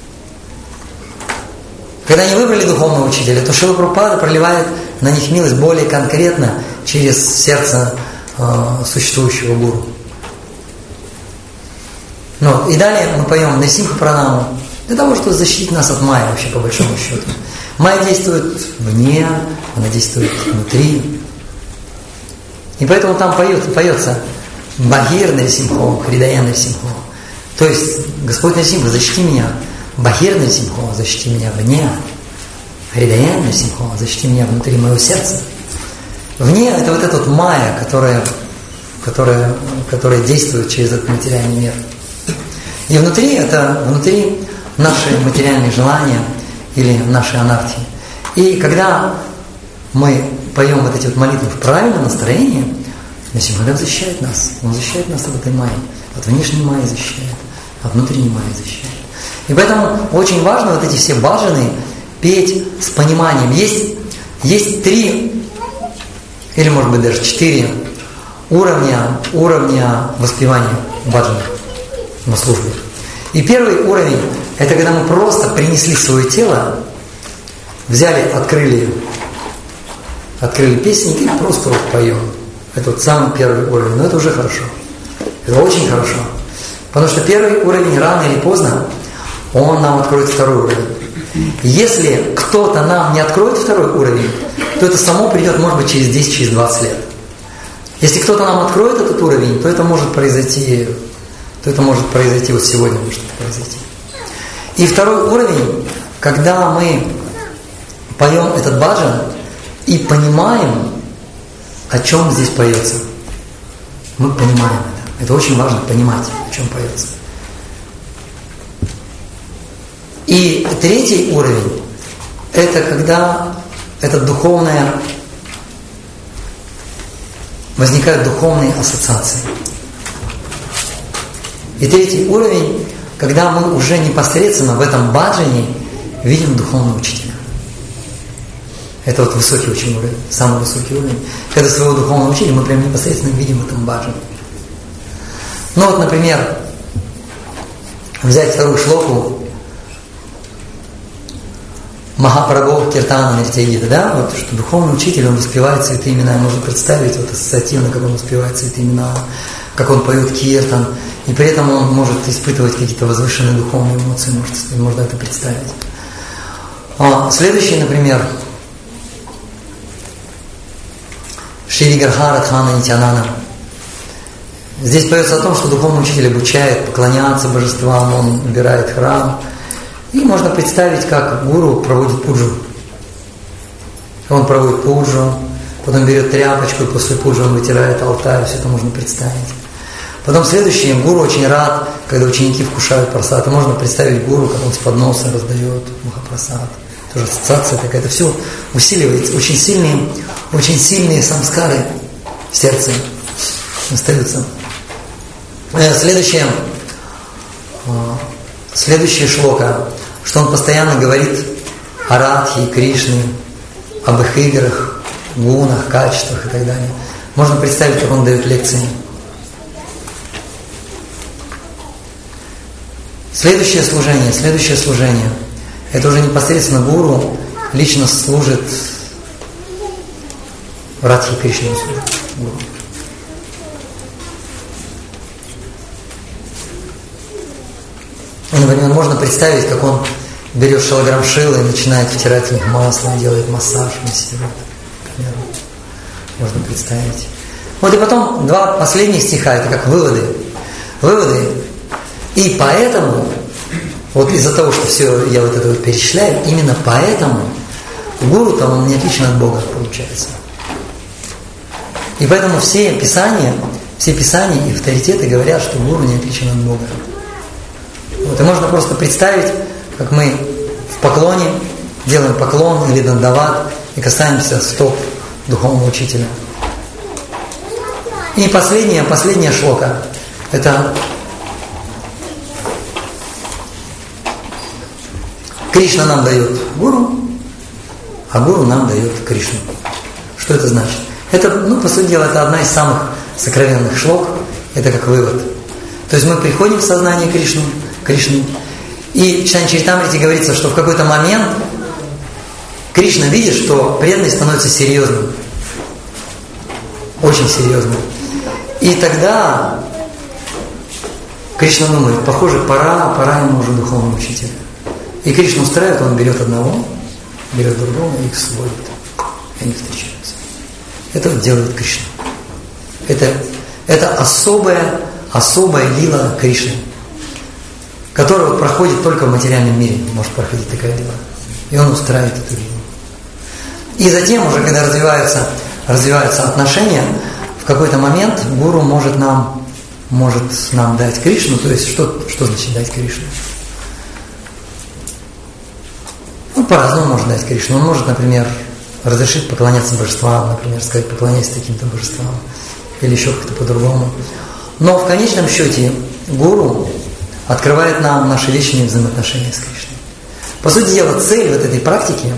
Когда они выбрали духовного учителя, то Шрила Прабхупада проливает на них милость более конкретно через сердце э, существующего гуру. Ну, и далее мы поем Насимха Пранаму для того, чтобы защитить нас от майя вообще по большому счету. Майя действует вне, она действует внутри. И поэтому там поет, поется Бахир Нарисимхо, Хридая Нарисимхо. То есть, Господь Нарисимха, защити меня. Бахир Нарисимхо, защити меня вне. Хридая Нарисимхо, защити меня внутри моего сердца. Вне это вот этот майя, которая, которая, которая действует через этот материальный мир. И внутри это внутри наши материальные желания или наши анархии. И когда мы поем вот эти вот молитвы в правильном настроении, Нарисимха защищает нас. Он защищает нас от этой майи. От внешней майи защищает, от внутренней майи защищает. И поэтому очень важно вот эти все баджаны петь с пониманием. Есть, есть три, или может быть даже четыре уровня, уровня воспевания баджана на службе. И первый уровень, это когда мы просто принесли свое тело, взяли, открыли, открыли песни и просто вот поем. Это вот самый первый уровень, но это уже хорошо. Это очень хорошо. Потому что первый уровень рано или поздно, он нам откроет второй уровень. Если кто-то нам не откроет второй уровень, то это само придет, может быть, через десять, через двадцать лет. Если кто-то нам откроет этот уровень, то это может произойти, то это может произойти вот сегодня, может произойти. И второй уровень, когда мы поем этот баджан и понимаем, о чем здесь поется. Мы понимаем это. Это очень важно понимать, о чем поется. И третий уровень, это когда это духовное, возникают духовные ассоциации. И третий уровень, когда мы уже непосредственно в этом баджане видим духовного учителя. Это вот высокий очень уровень, самый высокий уровень. Когда своего духовного учителя мы прям непосредственно видим в этом баджане. Ну вот, например, взять вторую шлоку Махапрабху Киртана Нритья-гита, да, вот что духовный учитель, он воспевает святые имена, можно представить вот ассоциативно, как он воспевает святые имена, как он поет киртан, и при этом он может испытывать какие-то возвышенные духовные эмоции, может, можно это представить. А, следующий, например, Шри Виграха Радхана Нитьянанда. Здесь поется о том, что духовный учитель обучает поклоняться божествам, он убирает храм. И можно представить, как гуру проводит пуджу. Он проводит пуджу, потом берет тряпочку, и после пуджи он вытирает алтарь, все это можно представить. Потом следующий, гуру очень рад, когда ученики вкушают прасад. И можно представить гуру, как он с подноса раздает махапрасад. Тоже ассоциация такая, это все усиливается. Очень сильные, очень сильные самскары в сердце остаются. Следующее, следующее шлока, что он постоянно говорит о Радхе и Кришне, об их играх, гунах, качествах и так далее. Можно представить, как он дает лекции. Следующее служение, следующее служение. Это уже непосредственно гуру лично служит Радхе и Кришне. Например, можно представить, как он берет шалаграм шилы и начинает втирать в них масло, делает массаж, массирует. Можно представить. Вот и потом два последних стиха, это как выводы. Выводы. И поэтому, вот из-за того, что все я вот это вот перечисляю, именно поэтому гуру-то он не отличен от Бога получается. И поэтому все писания, все писания и авторитеты говорят, что гуру не отличен от Бога. Вот, и можно просто представить, как мы в поклоне делаем поклон или дандават и касаемся стоп духовного учителя. И последняя, последняя шлока. Это Кришна нам дает гуру, а гуру нам дает Кришну. Что это значит? Это, ну, по сути дела, это одна из самых сокровенных шлок. Это как вывод. То есть мы приходим в сознание Кришны, Кришны. И в Чайтанья-чаритамрите говорится, что в какой-то момент Кришна видит, что преданный становится серьезным. Очень серьезным. И тогда Кришна думает, похоже, пора, пора ему уже духовного учителя. И Кришна устраивает, он берет одного, берет другого и их сводит. И они встречаются. Это делает Кришна. Это, это особая, особая лила Кришны, которая проходит только в материальном мире, может проходить такая лила. И он устраивает эту лилу. И затем, уже когда развиваются, развиваются отношения, в какой-то момент гуру может нам, может нам дать Кришну. То есть, что, что значит дать Кришну? Он по-разному может дать Кришну. Он может, например, разрешить поклоняться божествам, например, сказать, поклоняйся таким-то божествам, или еще как-то по-другому. Но в конечном счете гуру открывает нам наши вечные взаимоотношения с Кришной. По сути дела, цель вот этой практики,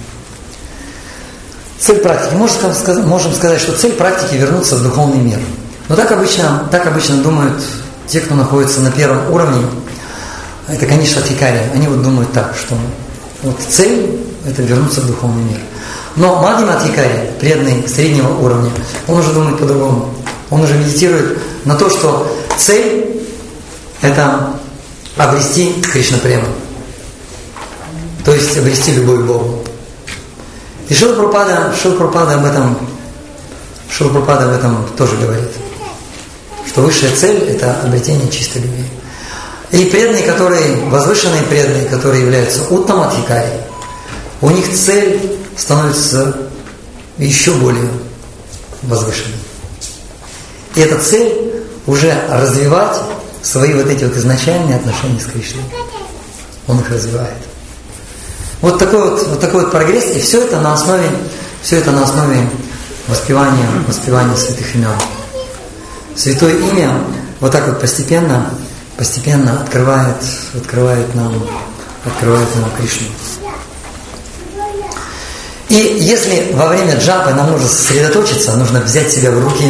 цель практики, можем сказать, можем сказать, что цель практики вернуться в духовный мир. Но так обычно, так обычно думают те, кто находится на первом уровне, это, конечно, Адхикари. Они вот думают так, что вот цель – это вернуться в духовный мир. Но Мадхьяма Адхикари, преданный среднего уровня, он уже думает по-другому. Он уже медитирует на то, что цель – это обрести Кришна-прему. То есть обрести любовь к Богу. И Шрила Прабхупада, Шрила Прабхупада об этом, Шрила Прабхупада об этом тоже говорит. Что высшая цель – это обретение чистой любви. И преданные, которые, возвышенные преданные, которые являются Уттама Адхикари, у них цель становится еще более возвышенной. И эта цель уже развивать свои вот эти вот изначальные отношения с Кришной. Он их развивает. Вот такой вот, вот такой вот прогресс, и все это на основе, все это на основе воспевания, воспевания святых имен. Святое имя вот так вот постепенно, постепенно открывает, открывает нам, открывает нам Кришну. И если во время джапы нам нужно сосредоточиться, нужно взять себя в руки,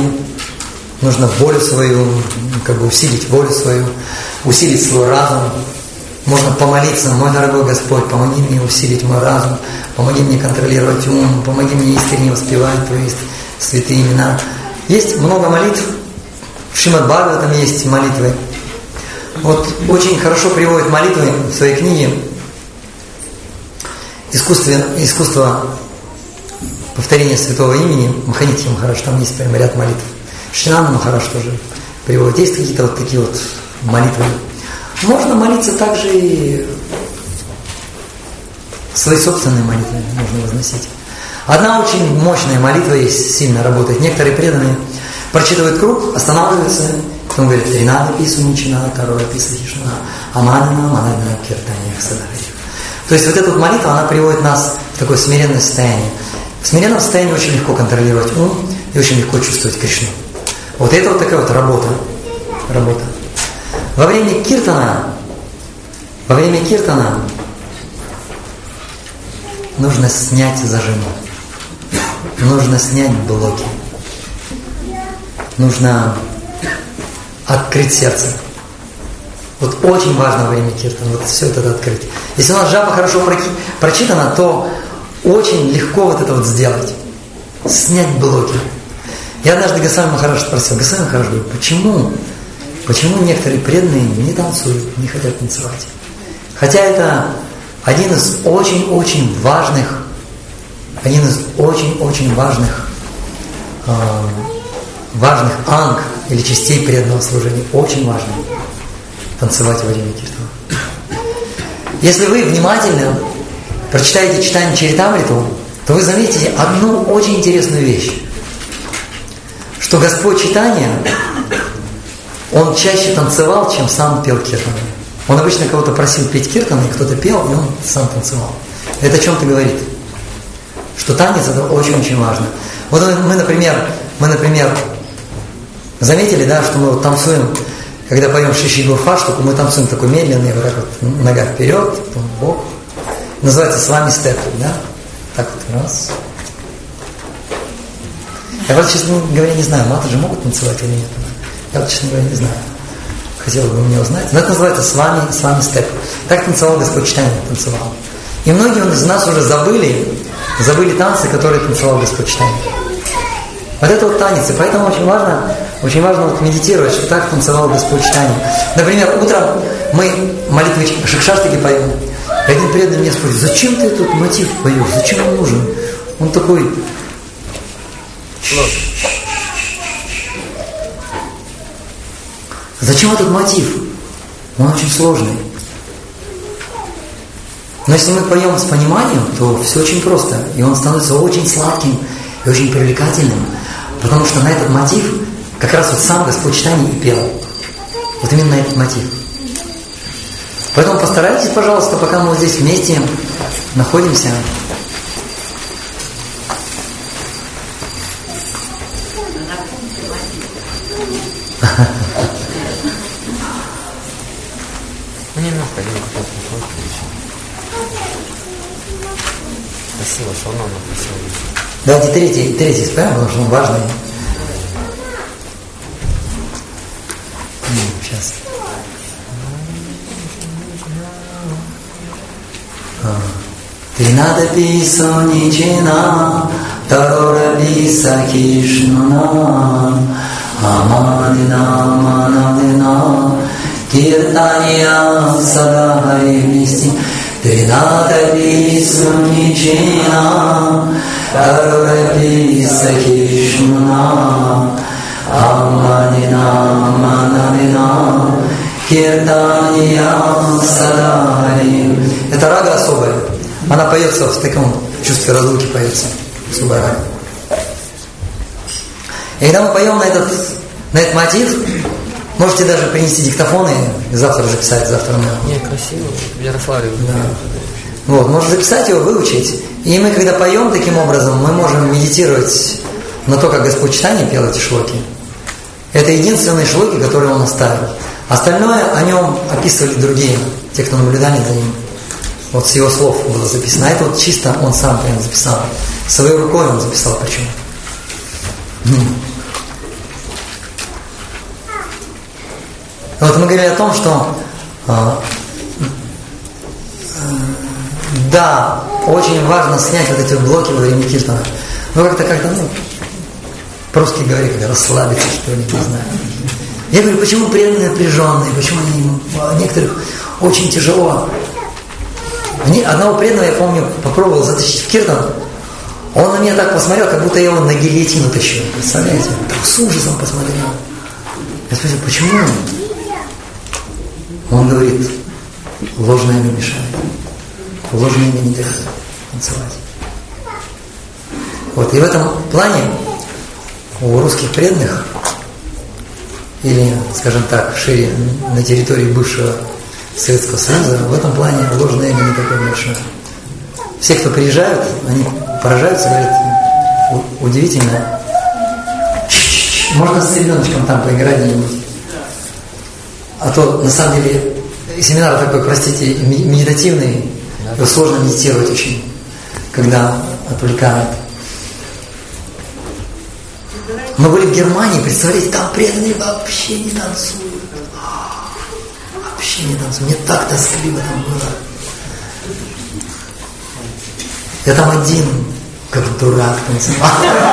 нужно волю свою, как бы усилить волю свою, усилить свой разум, можно помолиться: мой дорогой Господь, помоги мне усилить мой разум, помоги мне контролировать ум, помоги мне искренне воспевать Твои святые имена. Есть много молитв. В Шримад Бхагаватам есть молитвы. Вот очень хорошо приводит молитвы в своей книге «Искусство, искусство повторения святого имени» Маханити Махарадж, там есть прям ряд молитв. Шринанда Махарадж тоже приводит. Есть какие-то вот такие вот молитвы. Можно молиться также и свои собственные молитвы можно возносить. Одна очень мощная молитва есть, сильно работает. Некоторые преданные прочитывают круг, останавливаются, потом говорят: «Тринада пису ничина, корова пису хишна, аманина, манадина, киртания, садари». То есть вот эта вот молитва, она приводит нас в такое смиренное состояние. В смиренном состоянии очень легко контролировать ум и очень легко чувствовать Кришну. Вот это вот такая вот работа. Работа. Во время киртана, во время киртана нужно снять зажимы, нужно снять блоки, нужно открыть сердце. Вот очень важно во время киртана вот все это открыть. Если у нас джапа хорошо прочитана, то очень легко вот это вот сделать. Снять блоки. Я однажды Госвами Махарадж спросил: Госвами Махарадж, почему, почему некоторые преданные не танцуют, не хотят танцевать? Хотя это один из очень-очень важных, один из очень-очень важных, э, важных анг или частей преданного служения. Очень важно танцевать во время киртана. Если вы внимательно прочитаете читание Чаритамриту, то вы заметите одну очень интересную вещь, что Господь читания, Он чаще танцевал, чем сам пел киртаны. Он обычно кого-то просил петь киртаны, и кто-то пел, и он сам танцевал. Это о чем-то говорит. Что танец — это очень-очень важно. Вот мы, например, мы, например, заметили, да, что мы вот танцуем, когда поем Шиши Гурфа, что мы танцуем такой медленный, вот так вот, нога вперед, потом в бок. Называется с вами степ, да? Так вот, раз. Я вот, честно говоря, не знаю, маты же могут танцевать или нет. Я вот, честно говоря, не знаю. Хотел бы меня узнать. Но это называется с вами, с вами степ. Так танцевал Господь Читания, танцевал. И многие из нас уже забыли, забыли танцы, которые танцевал Господь Читания. Вот это вот танец. И поэтому очень важно, очень важно вот медитировать, что так танцевал Господь Читания. Например, утром мы молитвы Шикшаштаки поем. И один преданный мне спросит: зачем ты этот мотив поешь? Зачем он нужен? Он такой... Зачем этот мотив? Он очень сложный. Но если мы поем с пониманием, то все очень просто. И он становится очень сладким и очень привлекательным. Потому что на этот мотив как раз вот сам Господь Читания и пел. Вот именно на этот мотив. Поэтому постарайтесь, пожалуйста, пока мы вот здесь вместе находимся, Ну, немножко, немножко. Красиво, все равно оно красиво. Давайте третий, третий споем, потому что он важный. Сейчас. Тринада пису ничина, тарора писа хишнуна, амадина манадина, киртания сада хари вместе. Тринада пису ничина, тарора писа хишнуна, амадина манадина, киртания сада хари. Это рага особая. Она поется в таком чувстве разлуки, поется. Особая рага. И когда мы поем на этот, на этот мотив, можете даже принести диктофоны и завтра записать, завтра мы... Не, красиво. В Ярославле. Да. Вот, можно записать его, выучить. И мы, когда поем таким образом, мы можем медитировать на то, как Господь Читания пел эти шлоки. Это единственные шлоки, которые Он оставил. Остальное о нем описывали другие, те, кто наблюдали за ним. Вот с его слов было записано. А это вот чисто он сам прям записал. Своей рукой он записал почему. Вот мы говорили о том, что э, Да, очень важно снять вот эти блоки во время киртана. Ну как-то, как-то, ну, просто говоря, как расслабиться, что ли, не знаю. Я говорю, почему преданные напряженные, почему они, некоторых очень тяжело. Мне, одного преданного, я помню, попробовал затащить в киртан. Он на меня так посмотрел, как будто я его на гильотину тащил. Представляете? Так с ужасом посмотрел. Я спросил, почему? Он говорит, ложное имя мешает. Ложное имя не дает танцевать. Вот, и в этом плане у русских преданных, или, скажем так, шире на территории бывшего Советского Союза, в этом плане ложное имя не такое большое. Все, кто приезжают, они поражаются, говорят, удивительно. Можно с ребеночком там поиграть где-нибудь. А то, на самом деле, семинар такой, простите, медитативный, его сложно медитировать очень, когда отвлекают. Мы были в Германии, представляете, там преданные вообще не танцуют. Вообще не танцуют. Мне так тоскливо там было. Я там один, как дурак, танцевал.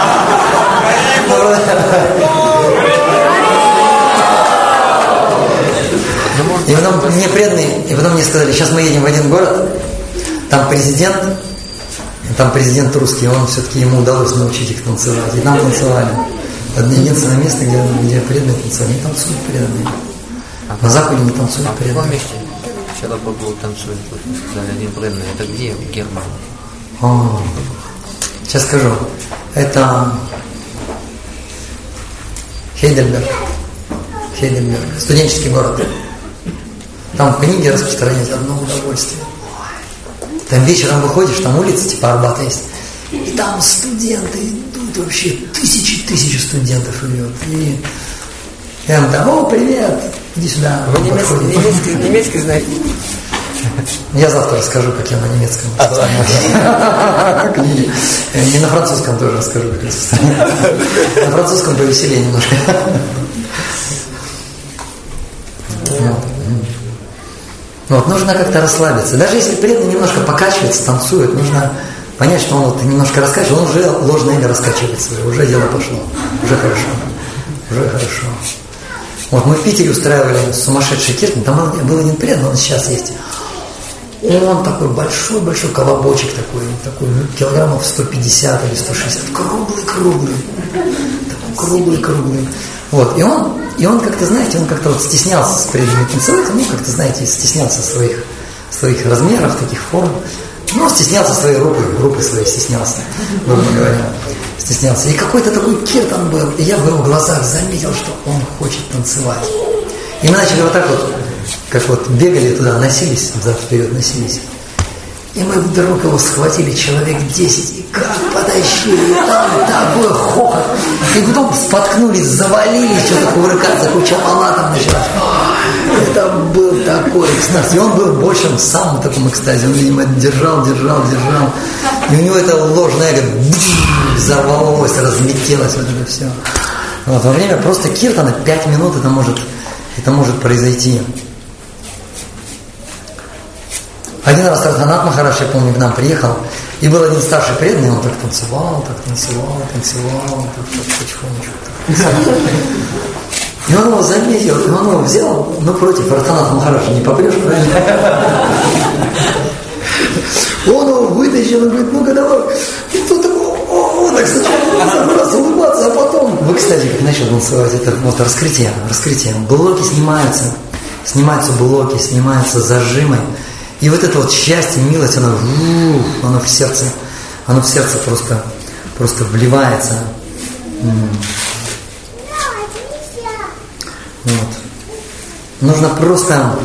И потом мне преданные, и потом мне сказали, сейчас мы едем в один город, там президент, там президент русский, он все-таки, ему удалось научить их танцевать. И там танцевали. Это единственное место, где, где преданные танцевали. Не танцуют преданные. На Западе не танцуют преданные. В каком месте? Вчера был танцует, сказали, один преданный. Это где? В Германии. О, сейчас скажу. Это Хейдельберг. Хейдельберг. Студенческий город. Там книги распространять одно удовольствие. Там вечером выходишь, там улица типа Арбата есть. И там студенты идут вообще, тысячи-тысячи студентов идет. И я им там, о, привет, иди сюда. Вы немецкий, немецкий, немецкий знаете? Я завтра расскажу, как я на немецком. И на французском тоже расскажу, как я. На французском повеселее немножко. Вот, нужно как-то расслабиться. Даже если преданный немножко покачивается, танцует, нужно понять, что он вот немножко раскачивает, он уже ложное имя раскачивается, уже дело пошло. Уже хорошо. Уже хорошо. Вот мы в Питере устраивали сумасшедший киртан, там был один преданный, он сейчас есть. Он такой большой-большой колобочек такой, такой ну, килограммов сто пятьдесят или сто шестьдесят, круглый-круглый. Такой круглый-круглый. Вот, и он, и он как-то, знаете, он как-то вот стеснялся с преданными танцевать, ну, как-то, знаете, стеснялся своих, своих размеров, таких форм. Ну, стеснялся своей рукой, рукой своей стеснялся, грубо говоря, стеснялся. И какой-то такой киртан был, и я в его глазах заметил, что он хочет танцевать. И мы начали вот так вот, как вот бегали туда, носились, взад-вперед носились. И мы вдруг его схватили, человек десять, и как потащили, и там такой хохот. И потом споткнулись, завалились, что-то кувыркаться, куча малатов началась. Это был такой экстаз. И он был в большем, самом таком экстазе. Он, видимо, держал, держал, держал. И у него это ложное эго взорвалось, разлетелось, вот это все. Вот, во время просто киртана пять минут это может, это может произойти. Один раз Радханат Махарадж, я помню, к нам приехал, и был один старший преданный, он так танцевал, так танцевал, танцевал, так, так потихонечку. Так. И он его заметил, и он его взял, ну, против Радханата Махараджа не попрешь, правильно? Он его вытащил и говорит, ну-ка давай. И тут такой, о, так сначала раз улыбаться, а потом в экстазе как начал танцевать. Это вот раскрытие, раскрытие. Блоки снимаются, снимаются блоки, снимаются зажимы. И вот это вот счастье, милость, оно, оно в сердце, оно в сердце просто, просто вливается. Вот. Нужно просто,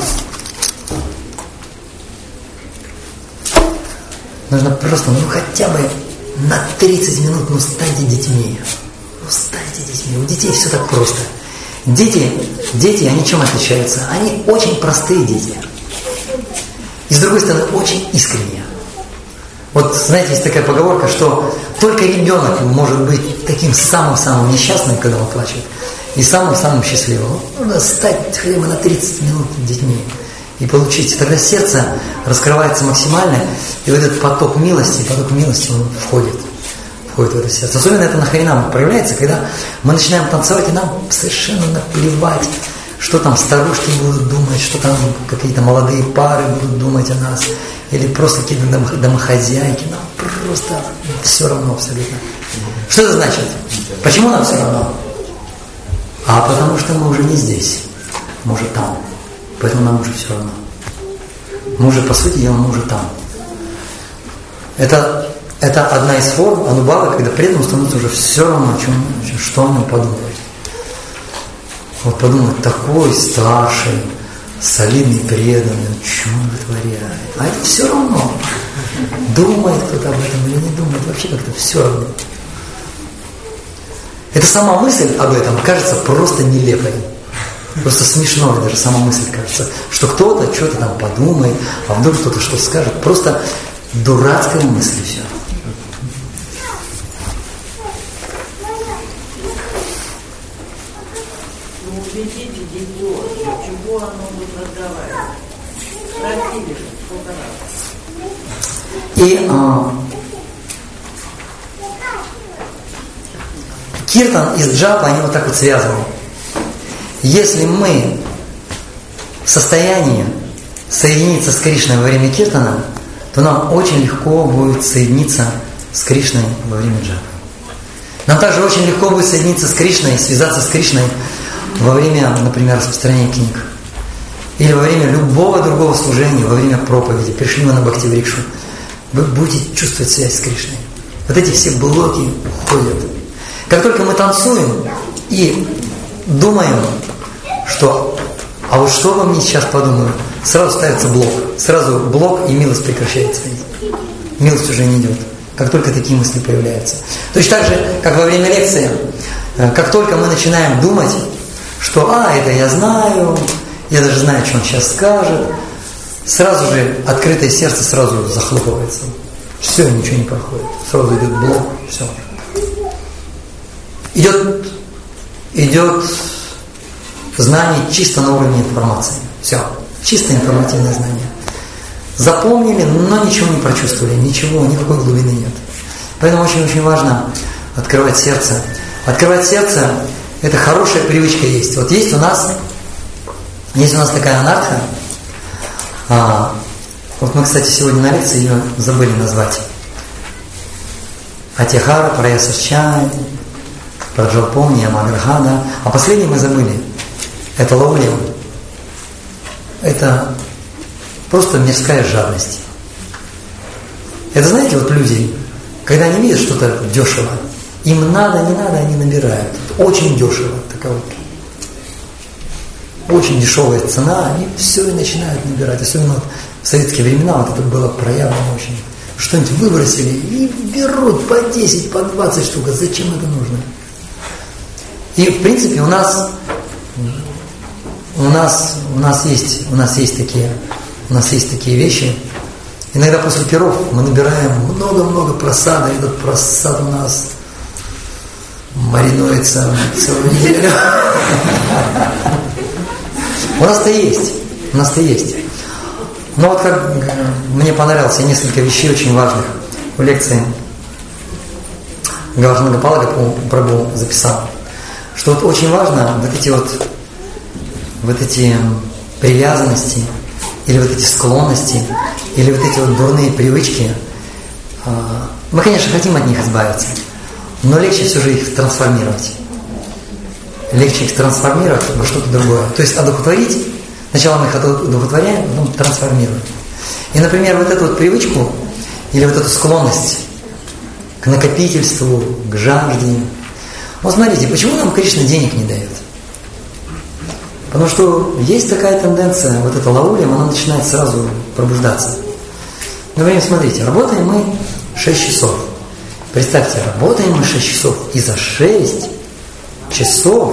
нужно просто, ну хотя бы на тридцать минут, ну станьте детьми, ну станьте детьми. У детей все так просто. Дети, дети, они чем отличаются? Они очень простые дети. И с другой стороны, очень искренне. Вот, знаете, есть такая поговорка, что только ребенок может быть таким самым-самым несчастным, когда он плачет, и самым-самым счастливым. Нужно стать хотя бы на тридцать минут детьми. и получить. Тогда сердце раскрывается максимально, и вот этот поток милости, поток милости, он входит, входит в это сердце. Особенно это на Харинамах проявляется, когда мы начинаем танцевать, и нам совершенно наплевать, что там старушки будут думать, что там какие-то молодые пары будут думать о нас, или просто какие-то домохозяйки, нам просто все равно абсолютно. Что это значит? Почему нам все равно? А потому что мы уже не здесь, мы уже там. Поэтому нам уже все равно. Мы уже, по сути дела, мы уже там. Это, это одна из форм анубхавы, когда преданному становится уже все равно, о чем, что о нем подумать. Вот подумать, такой старший, солидный, преданный, что он вытворяет. А это все равно. Думает кто-то об этом или не думает, вообще как-то все равно. Эта сама мысль об этом кажется просто нелепой. Просто смешно, даже сама мысль кажется, что кто-то что-то там подумает, а вдруг кто-то что-то скажет. Просто дурацкая мысль все. Ну, убедите дитё, для чего оно будет разговаривать. Спросили же сколько раз. И а, киртан и джапа, они вот так вот связаны. Если мы в состоянии соединиться с Кришной во время киртана, то нам очень легко будет соединиться с Кришной во время джапы. Нам также очень легко будет соединиться с Кришной, связаться с Кришной во время, например, распространения книг. Или во время любого другого служения, во время проповеди. Пришли мы на Бхактиврикшу. Вы будете чувствовать связь с Кришной. Вот эти все блоки уходят. Как только мы танцуем и думаем, что а вот что во мне сейчас подумаю, сразу ставится блок. Сразу блок, и милость прекращается. Милость уже не идет. Как только такие мысли появляются. Точно так же, как во время лекции, как только мы начинаем думать, что а, это я знаю, я даже знаю, что он сейчас скажет, сразу же открытое сердце сразу захлопывается. Все, ничего не проходит. Сразу идет блок, все. Идет, идет знание чисто на уровне информации. Все. Чисто информативное знание. Запомнили, но ничего не прочувствовали, ничего, никакой глубины нет. Поэтому очень-очень важно открывать сердце. Открывать сердце – это хорошая привычка есть. Вот есть у нас, есть у нас такая анарха. А, вот мы, кстати, сегодня на лекции ее забыли назвать. Атихара, Праясачай, Праджалпомни, Амаграхада. А последний мы забыли. Это лаулия. Это просто мирская жадность. Это, знаете, вот люди, когда они видят что-то дешево, им надо, не надо, они набирают. Очень дешево. Такая вот очень дешевая цена, они все и начинают набирать. Особенно вот в советские времена вот это было проявлено очень. Что-нибудь выбросили и берут по десять, по двадцать штук. А зачем это нужно? И в принципе у нас у нас, у нас есть, у нас есть такие, у нас есть такие вещи. Иногда после пиров мы набираем много-много просада, и этот просад у нас маринуется целую неделю. У нас-то есть, у нас-то есть. Но вот как мне понравилось, я несколько вещей очень важных в лекции Гаудана Гопала Прабху записал, что вот очень важно вот эти вот вот эти привязанности, или вот эти склонности, или вот эти вот дурные привычки, мы, конечно, хотим от них избавиться, но легче все же их трансформировать. Легче их трансформировать во что-то другое. То есть одухотворить, сначала мы их одухотворяем, потом трансформируем. И, например, вот эту вот привычку, или вот эту склонность к накопительству, к жажде. Вот смотрите, почему нам Кришна денег не дает? Потому что есть такая тенденция, вот эта лаулия, она начинает сразу пробуждаться. Например, смотрите, работаем мы шесть часов. Представьте, работаем мы шесть часов, и за шесть часов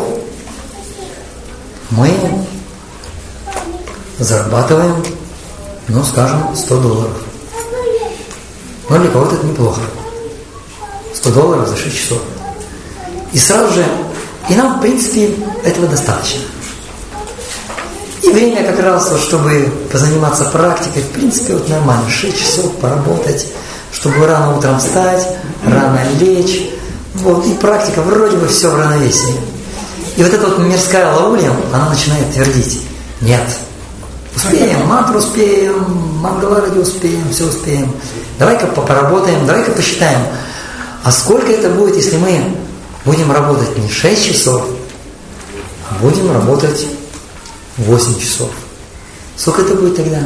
мы зарабатываем, ну, скажем, сто долларов. Но для кого-то это неплохо. сто долларов за шесть часов. И сразу же, и нам, в принципе, этого достаточно. И время как раз, вот, чтобы позаниматься практикой, в принципе, вот нормально, шесть часов поработать, чтобы рано утром встать, рано лечь. Вот, и практика вроде бы все в равновесии. И вот эта вот мирская лаулья, она начинает твердить: нет, успеем, мантру успеем, мангаларади успеем, все успеем. Давай-ка поработаем, давай-ка посчитаем, а сколько это будет, если мы будем работать не шесть часов, а будем работать восемь часов. Сколько это будет тогда?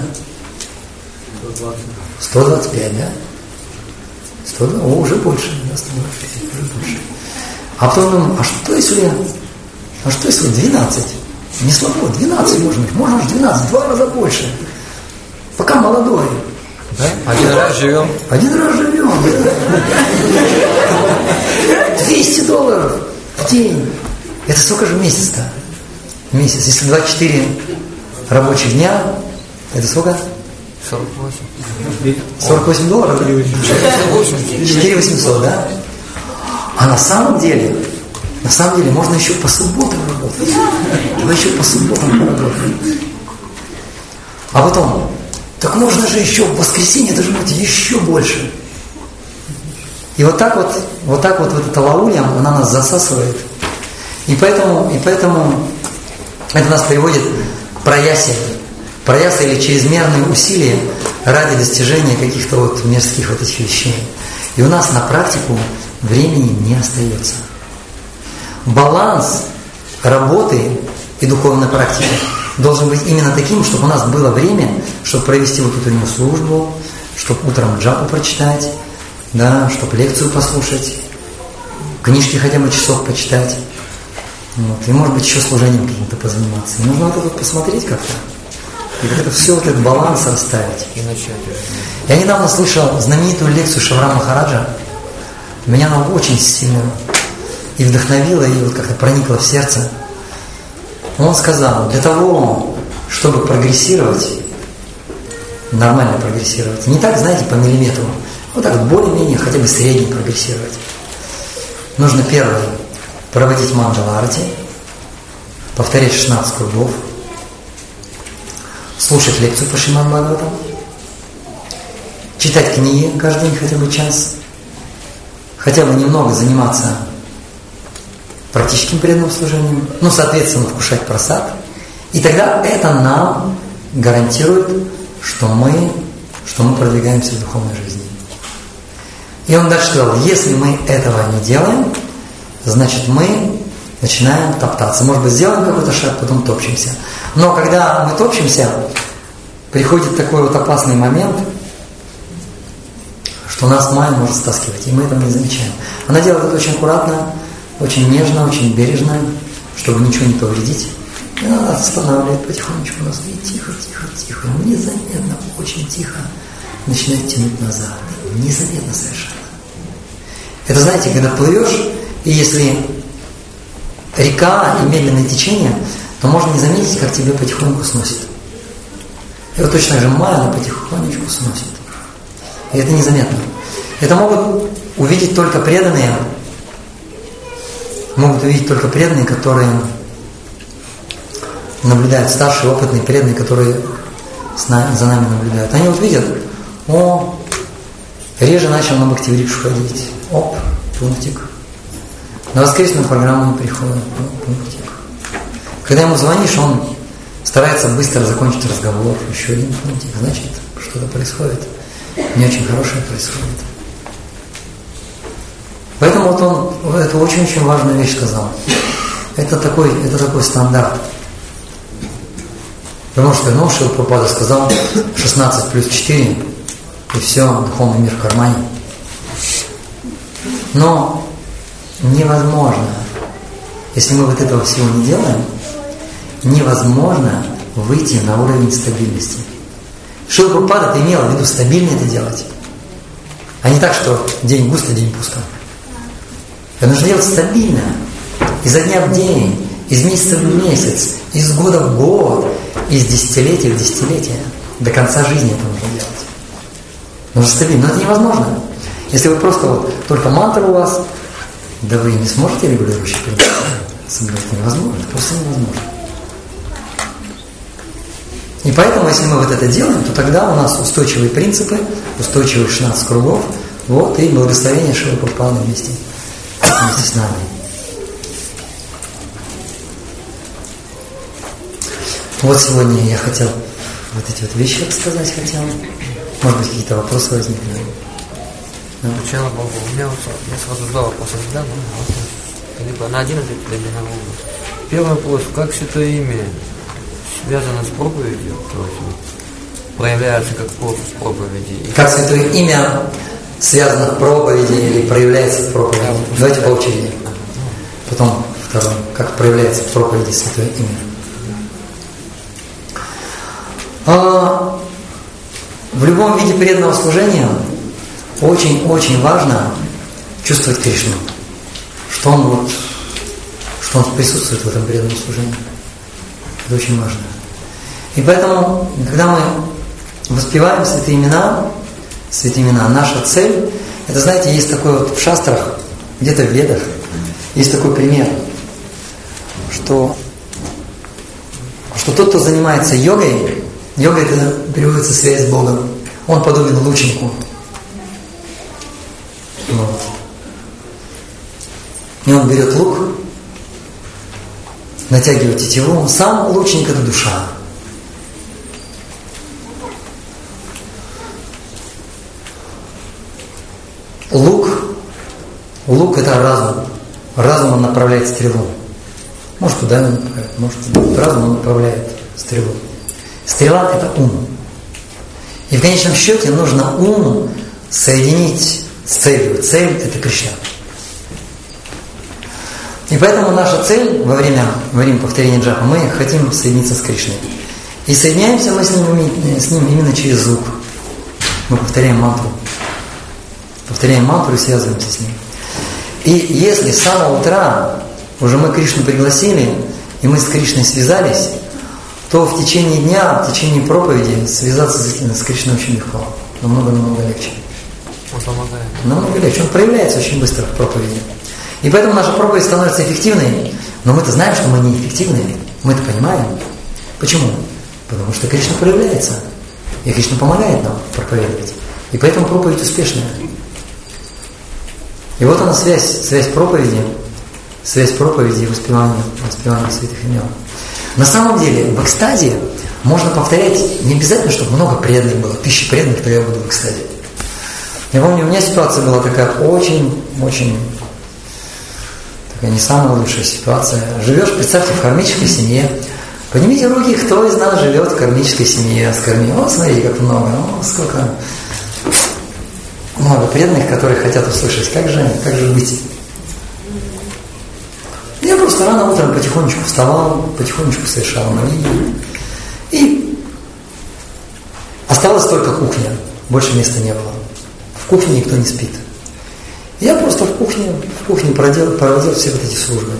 сто двадцать пять, да? сто, о, уже больше, да, сто двадцать пять, уже больше. А потом думаем, а что если, а что если двенадцать? Не слабо, двенадцать можно, можно аж двенадцать, два раза больше. Пока молодой. Да? Один раз живем. Один раз живем. двести долларов в день. Это сколько же в месяц-то? В месяц. Если двадцать четыре рабочих дня, это сколько? сорок восемь. сорок восемь долларов? четыре тысячи восемьсот, да? А на самом деле, на самом деле можно еще по субботам работать. Давай еще по субботам поработаем. А потом, так можно же еще в воскресенье даже быть еще больше. И вот так вот, вот так вот, вот эта лаулья, она нас засасывает. И поэтому, и поэтому это нас приводит к проясе. Прояса или чрезмерные усилия ради достижения каких-то вот мирских вот этих вещей. И у нас на практику времени не остается. Баланс работы и духовной практики должен быть именно таким, чтобы у нас было время, чтобы провести вот утреннюю службу, чтобы утром джапу прочитать, да, чтобы лекцию послушать, книжки хотя бы часов почитать, вот, и может быть еще служением каким-то позаниматься. И нужно вот это вот посмотреть как-то. И вот это все, вот этот баланс расставить. И начать. Я недавно слышал знаменитую лекцию Шаврама Махараджа. Меня она очень сильно и вдохновила, и вот как-то проникла в сердце. Он сказал, для того, чтобы прогрессировать, нормально прогрессировать, не так, знаете, по миллиметру, вот так более-менее, хотя бы средне прогрессировать, нужно первое, проводить манджала-арати, повторять шестнадцать кругов, слушать лекцию по Шримад Бхагаватам, читать книги каждый день хотя бы час, хотя бы немного заниматься практическим преданным служением, ну, соответственно, вкушать прасад. И тогда это нам гарантирует, что мы, что мы продвигаемся в духовной жизни. И он дальше сказал, если мы этого не делаем, значит мы начинаем топтаться. Может быть, сделаем какой-то шаг, потом топчемся. Но когда мы топчемся, приходит такой вот опасный момент, что нас майя может стаскивать, и мы этого не замечаем. Она делает это очень аккуратно, очень нежно, очень бережно, чтобы ничего не повредить. И она останавливает потихонечку нас, и тихо, тихо, тихо, незаметно, очень тихо начинает тянуть назад. Незаметно совершенно. Это, знаете, когда плывешь, и если река и медленное течение, то можно не заметить, как тебя потихоньку сносит. И вот точно так же майя, она потихонечку сносит. И это незаметно. Это могут увидеть только преданные, могут увидеть только преданные, которые наблюдают, старшие, опытные преданные, которые с нами, за нами наблюдают. Они вот видят, о, реже начал на Бхактивиришу ходить. Оп, пунктик. На воскресную программу не приходит. Оп, пунктик. Когда ему звонишь, он старается быстро закончить разговор. Еще один пунктик. Значит, что-то происходит. Не очень хорошее происходит. Поэтому вот он, это очень-очень важную вещь сказал. Это такой, это такой стандарт. Потому что, ну, Шрила Прабхупада сказал шестнадцать плюс четыре, и все, духовный мир в кармане. Но невозможно, если мы вот этого всего не делаем, невозможно выйти на уровень стабильности. Шрила Прабхупада имел в виду стабильно это делать, а не так, что день густо, день пусто. Это нужно делать стабильно, изо дня в день, из месяца в месяц, из года в год, из десятилетия в десятилетие. До конца жизни это нужно делать. Нужно стабильно, но это невозможно. Если вы просто вот, только мантра у вас, да вы не сможете регулирующий принцип соблюдать. Это невозможно, это просто невозможно. И поэтому, если мы вот это делаем, то тогда у нас устойчивые принципы, устойчивые шестнадцать кругов, вот, и благословение Шрилы Прабхупады вместе, вместе с нами. Вот сегодня я хотел вот эти вот вещи рассказать хотел. Может быть, какие-то вопросы возникли. Да. Сначала Богу. У меня вот, я сразу два вопроса задам, ну, либо на один ответ, либо на другой. Первый вопрос, как Святое Имя связано с проповедью, то есть проявляется как в проповеди? Как Святое Имя связано в проповеди или проявляется в проповеди? Давайте по очереди. Потом второе, как проявляется в проповеди Святое Имя. А, в любом виде преданного служения очень-очень важно чувствовать Кришну, что он вот, что он присутствует в этом преданном служении. Это очень важно. И поэтому, когда мы воспеваем святые имена, святые имена, наша цель, это, знаете, есть такой вот в шастрах, где-то в ведах, есть такой пример, что, что тот, кто занимается йогой, йога это переводится связь с Богом, он подобен лучнику. Вот. И он берет лук, натягивает тетиву. Сам лучник это душа. Лук, лук это разум. Разум он направляет стрелу. Может туда он направляет, может туда. Разум он направляет стрелу. Стрела это ум. И в конечном счете нужно ум соединить с целью. Цель это Кришна. И поэтому наша цель во время, во время повторения джапа, мы хотим соединиться с Кришной. И соединяемся мы с ним, с ним именно через звук. Мы повторяем мантру. Повторяем мантру и связываемся с ним. И если с самого утра уже мы Кришну пригласили, и мы с Кришной связались, то в течение дня, в течение проповеди связаться с Кришной очень легко. Намного-намного легче. Он помогает. Намного легче. Он проявляется очень быстро в проповеди. И поэтому наша проповедь становится эффективной. Но мы-то знаем, что мы неэффективны. Мы это понимаем. Почему? Потому что Кришна проявляется. И Кришна помогает нам проповедовать. И поэтому проповедь успешная. И вот она связь, связь проповеди, связь проповеди и воспевания, воспевания святых имен. На самом деле, в экстазе можно повторять, не обязательно, чтобы много преданных было, тысячи преданных, то я буду в экстазе. Я помню, у меня ситуация была такая очень-очень, такая не самая лучшая ситуация. Живешь, представьте, в кармической семье. Поднимите руки, кто из нас живет в кармической семье с карми. О, смотрите, как много, о, сколько много преданных, которые хотят услышать, как же, как же быть. Я просто рано утром потихонечку вставал, потихонечку совершал молитву. И осталась только кухня. Больше места не было. В кухне никто не спит. Я просто в кухне, в кухне проводил, проводил все вот эти службы.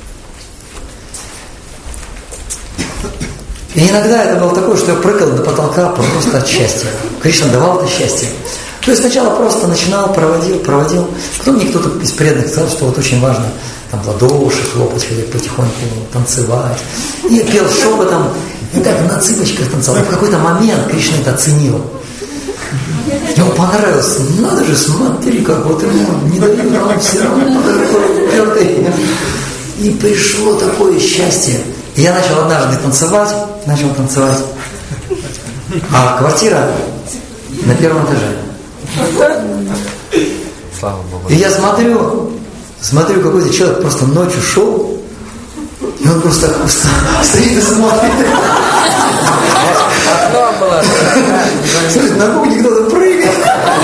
И иногда это было такое, что я прыгал до потолка просто от счастья. Кришна давал это счастье. То есть сначала просто начинал, проводил, проводил. Потом мне кто-то из преданных сказал, что вот очень важно там в ладоши хлопать, потихоньку танцевать. И я пел шепотом, и так на цыпочках танцевал. И в какой-то момент Кришна это оценил. Ему понравилось. Надо же, смотри, как вот ему не дают, а он все равно такой упертый. И пришло такое счастье. И я начал однажды танцевать, начал танцевать. А квартира на первом этаже. Слава Богу. И я смотрю, смотрю, какой-то человек просто ночью шел, и он просто так стоит и смотрит. Окно было. Слушай, на кухне кто-то прыгает.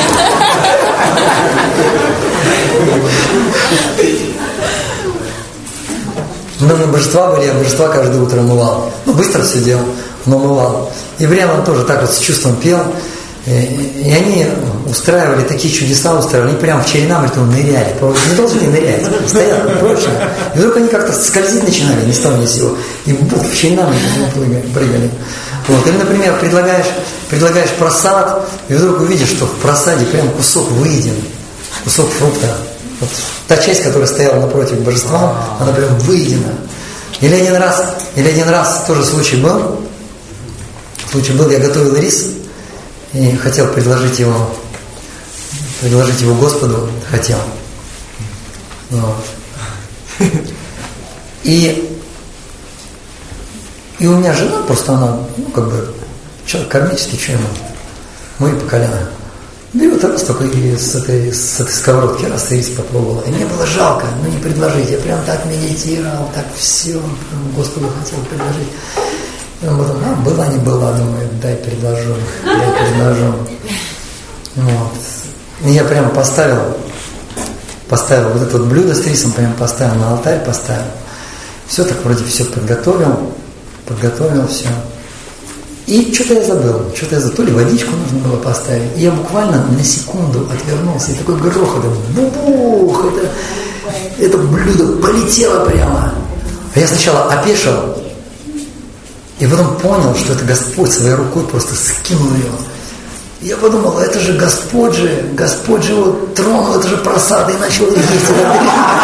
Ну, на божества были, я божества каждое утро мывал. Ну, быстро все делал, но мывал. И время он тоже так вот с чувством пел. И они устраивали такие чудеса, устраивали, они прямо в Черенамриту ныряли, не должны нырять, стоят прочно. И вдруг они как-то скользить начинали, ни с того ни с сего, и в Черенамриту прыгали. Вот. Или, например, предлагаешь, предлагаешь просад, и вдруг увидишь, что в просаде прям кусок выеден, кусок фрукта. Вот та часть, которая стояла напротив божества, она прям выедена. Или один раз, или один раз тоже случай был, случай был, я готовил рис и хотел предложить его, предложить его Господу, хотел. Вот. И, и у меня жена, просто она, ну, как бы, человек кармический, что ему? Мы по колено. Берет раз только и с этой, с этой сковородки, раз рис попробовала. И мне было жалко, ну не предложить. Я прям так медитировал, так все, прям Господу хотел предложить. И он потом, а, была, не была, думаю, дай предложу, дай предложу. Вот. И я прям поставил, поставил вот это вот блюдо с рисом, прям поставил на алтарь, поставил. Все так вроде все подготовил, подготовил все. И что-то я забыл, что-то я забыл, то ли водичку нужно было поставить. И я буквально на секунду отвернулся, и такой грохот, бух, это, это блюдо полетело прямо. А я сначала опешил, и потом понял, что это Господь своей рукой просто скинул ее. И я подумал, это же Господь же, Господь же его тронул, это же просада, и начал есть это.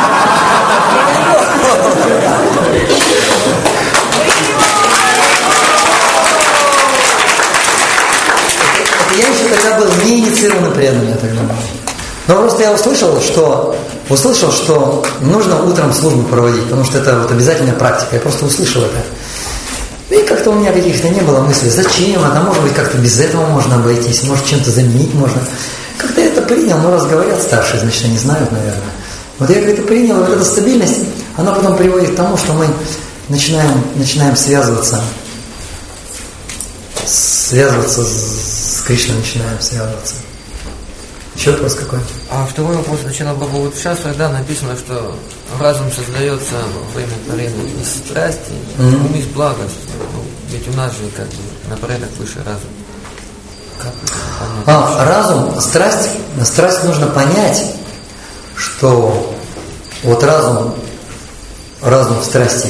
Я еще тогда был не инициированный преданным, я тогда был. Но просто я услышал, что услышал, что нужно утром службу проводить, потому что это вот обязательная практика. Я просто услышал это. И как-то у меня каких-то не было мыслей, зачем, а может быть как-то без этого можно обойтись, может чем-то заменить можно. Как-то я это принял, но раз говорят старшие, значит они знают, наверное. Вот я как-то принял, вот эта стабильность, она потом приводит к тому, что мы начинаем, начинаем связываться, связываться с Кришной, начинаем связываться. Еще вопрос какой? А второй вопрос сначала был, вот сейчас тогда написано, что разум создается во время творения из страсти, mm-hmm. ум из благости. Ну, ведь у нас же как бы на порядок выше разум. Как это понять? А, разум, страсть, страсть нужно понять, что вот разум, разум в страсти.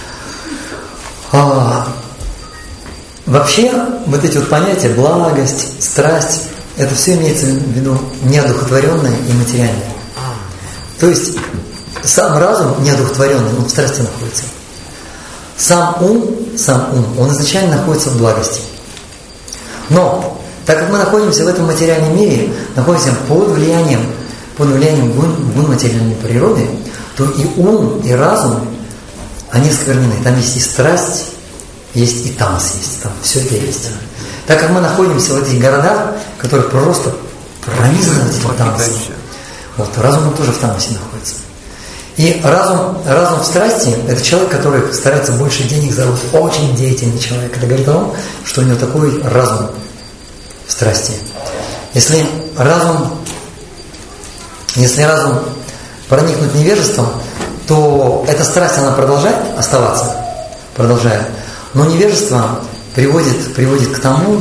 А, вообще, вот эти вот понятия, благость, страсть, это все имеется в виду неодухотворенное и материальное. То есть сам разум неодухотворенный, он в страсти находится. Сам ум, сам ум, он изначально находится в благости. Но, так как мы находимся в этом материальном мире, находимся под влиянием, под влиянием гун, гун материальной природы, то и ум, и разум, они осквернены. Там есть и страсть, есть и тамас есть, там все это есть. Так как мы находимся в этих городах, которые просто пронизаны этим тамасом, вот, разум тоже в тамасе находится. И разум, разум в страсти – это человек, который старается больше денег заработать, очень деятельный человек. Это говорит о том, что у него такой разум в страсти. Если разум, если разум проникнуть невежеством, то эта страсть, она продолжает оставаться, продолжает. Но невежество приводит, приводит к тому,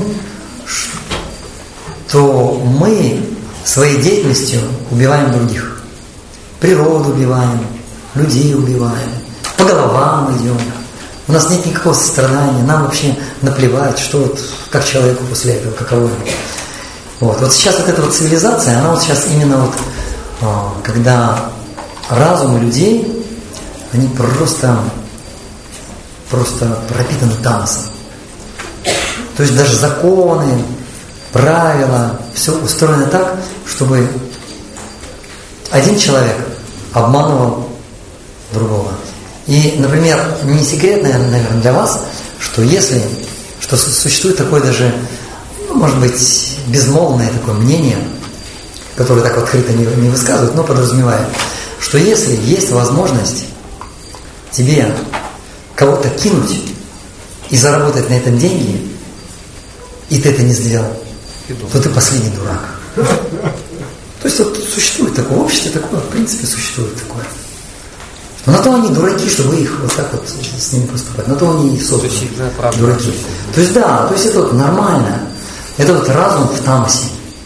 что мы своей деятельностью убиваем других. Природу убиваем, людей убиваем, по головам идем. У нас нет никакого сострадания, нам вообще наплевать, что вот, как человеку после этого, каково ему. Вот. вот сейчас вот эта вот цивилизация, она вот сейчас именно вот, когда разум людей, они просто, просто пропитаны тамасом. То есть даже законы, правила, все устроено так, чтобы один человек обманывал другого. И, например, не секрет, наверное, для вас, что если, что существует такое даже, ну, может быть, безмолвное такое мнение, которое так открыто не, не высказывают, но подразумевает, что если есть возможность тебе кого-то кинуть и заработать на этом деньги, и ты это не сделал, то ты последний дурак. То есть вот существует такое, в обществе такое, в принципе, существует такое. Но на то они дураки, чтобы их вот так вот с ними поступать. На то они и созданы. Дураки. То есть да, то есть это вот нормально. Это вот разум в тамасе.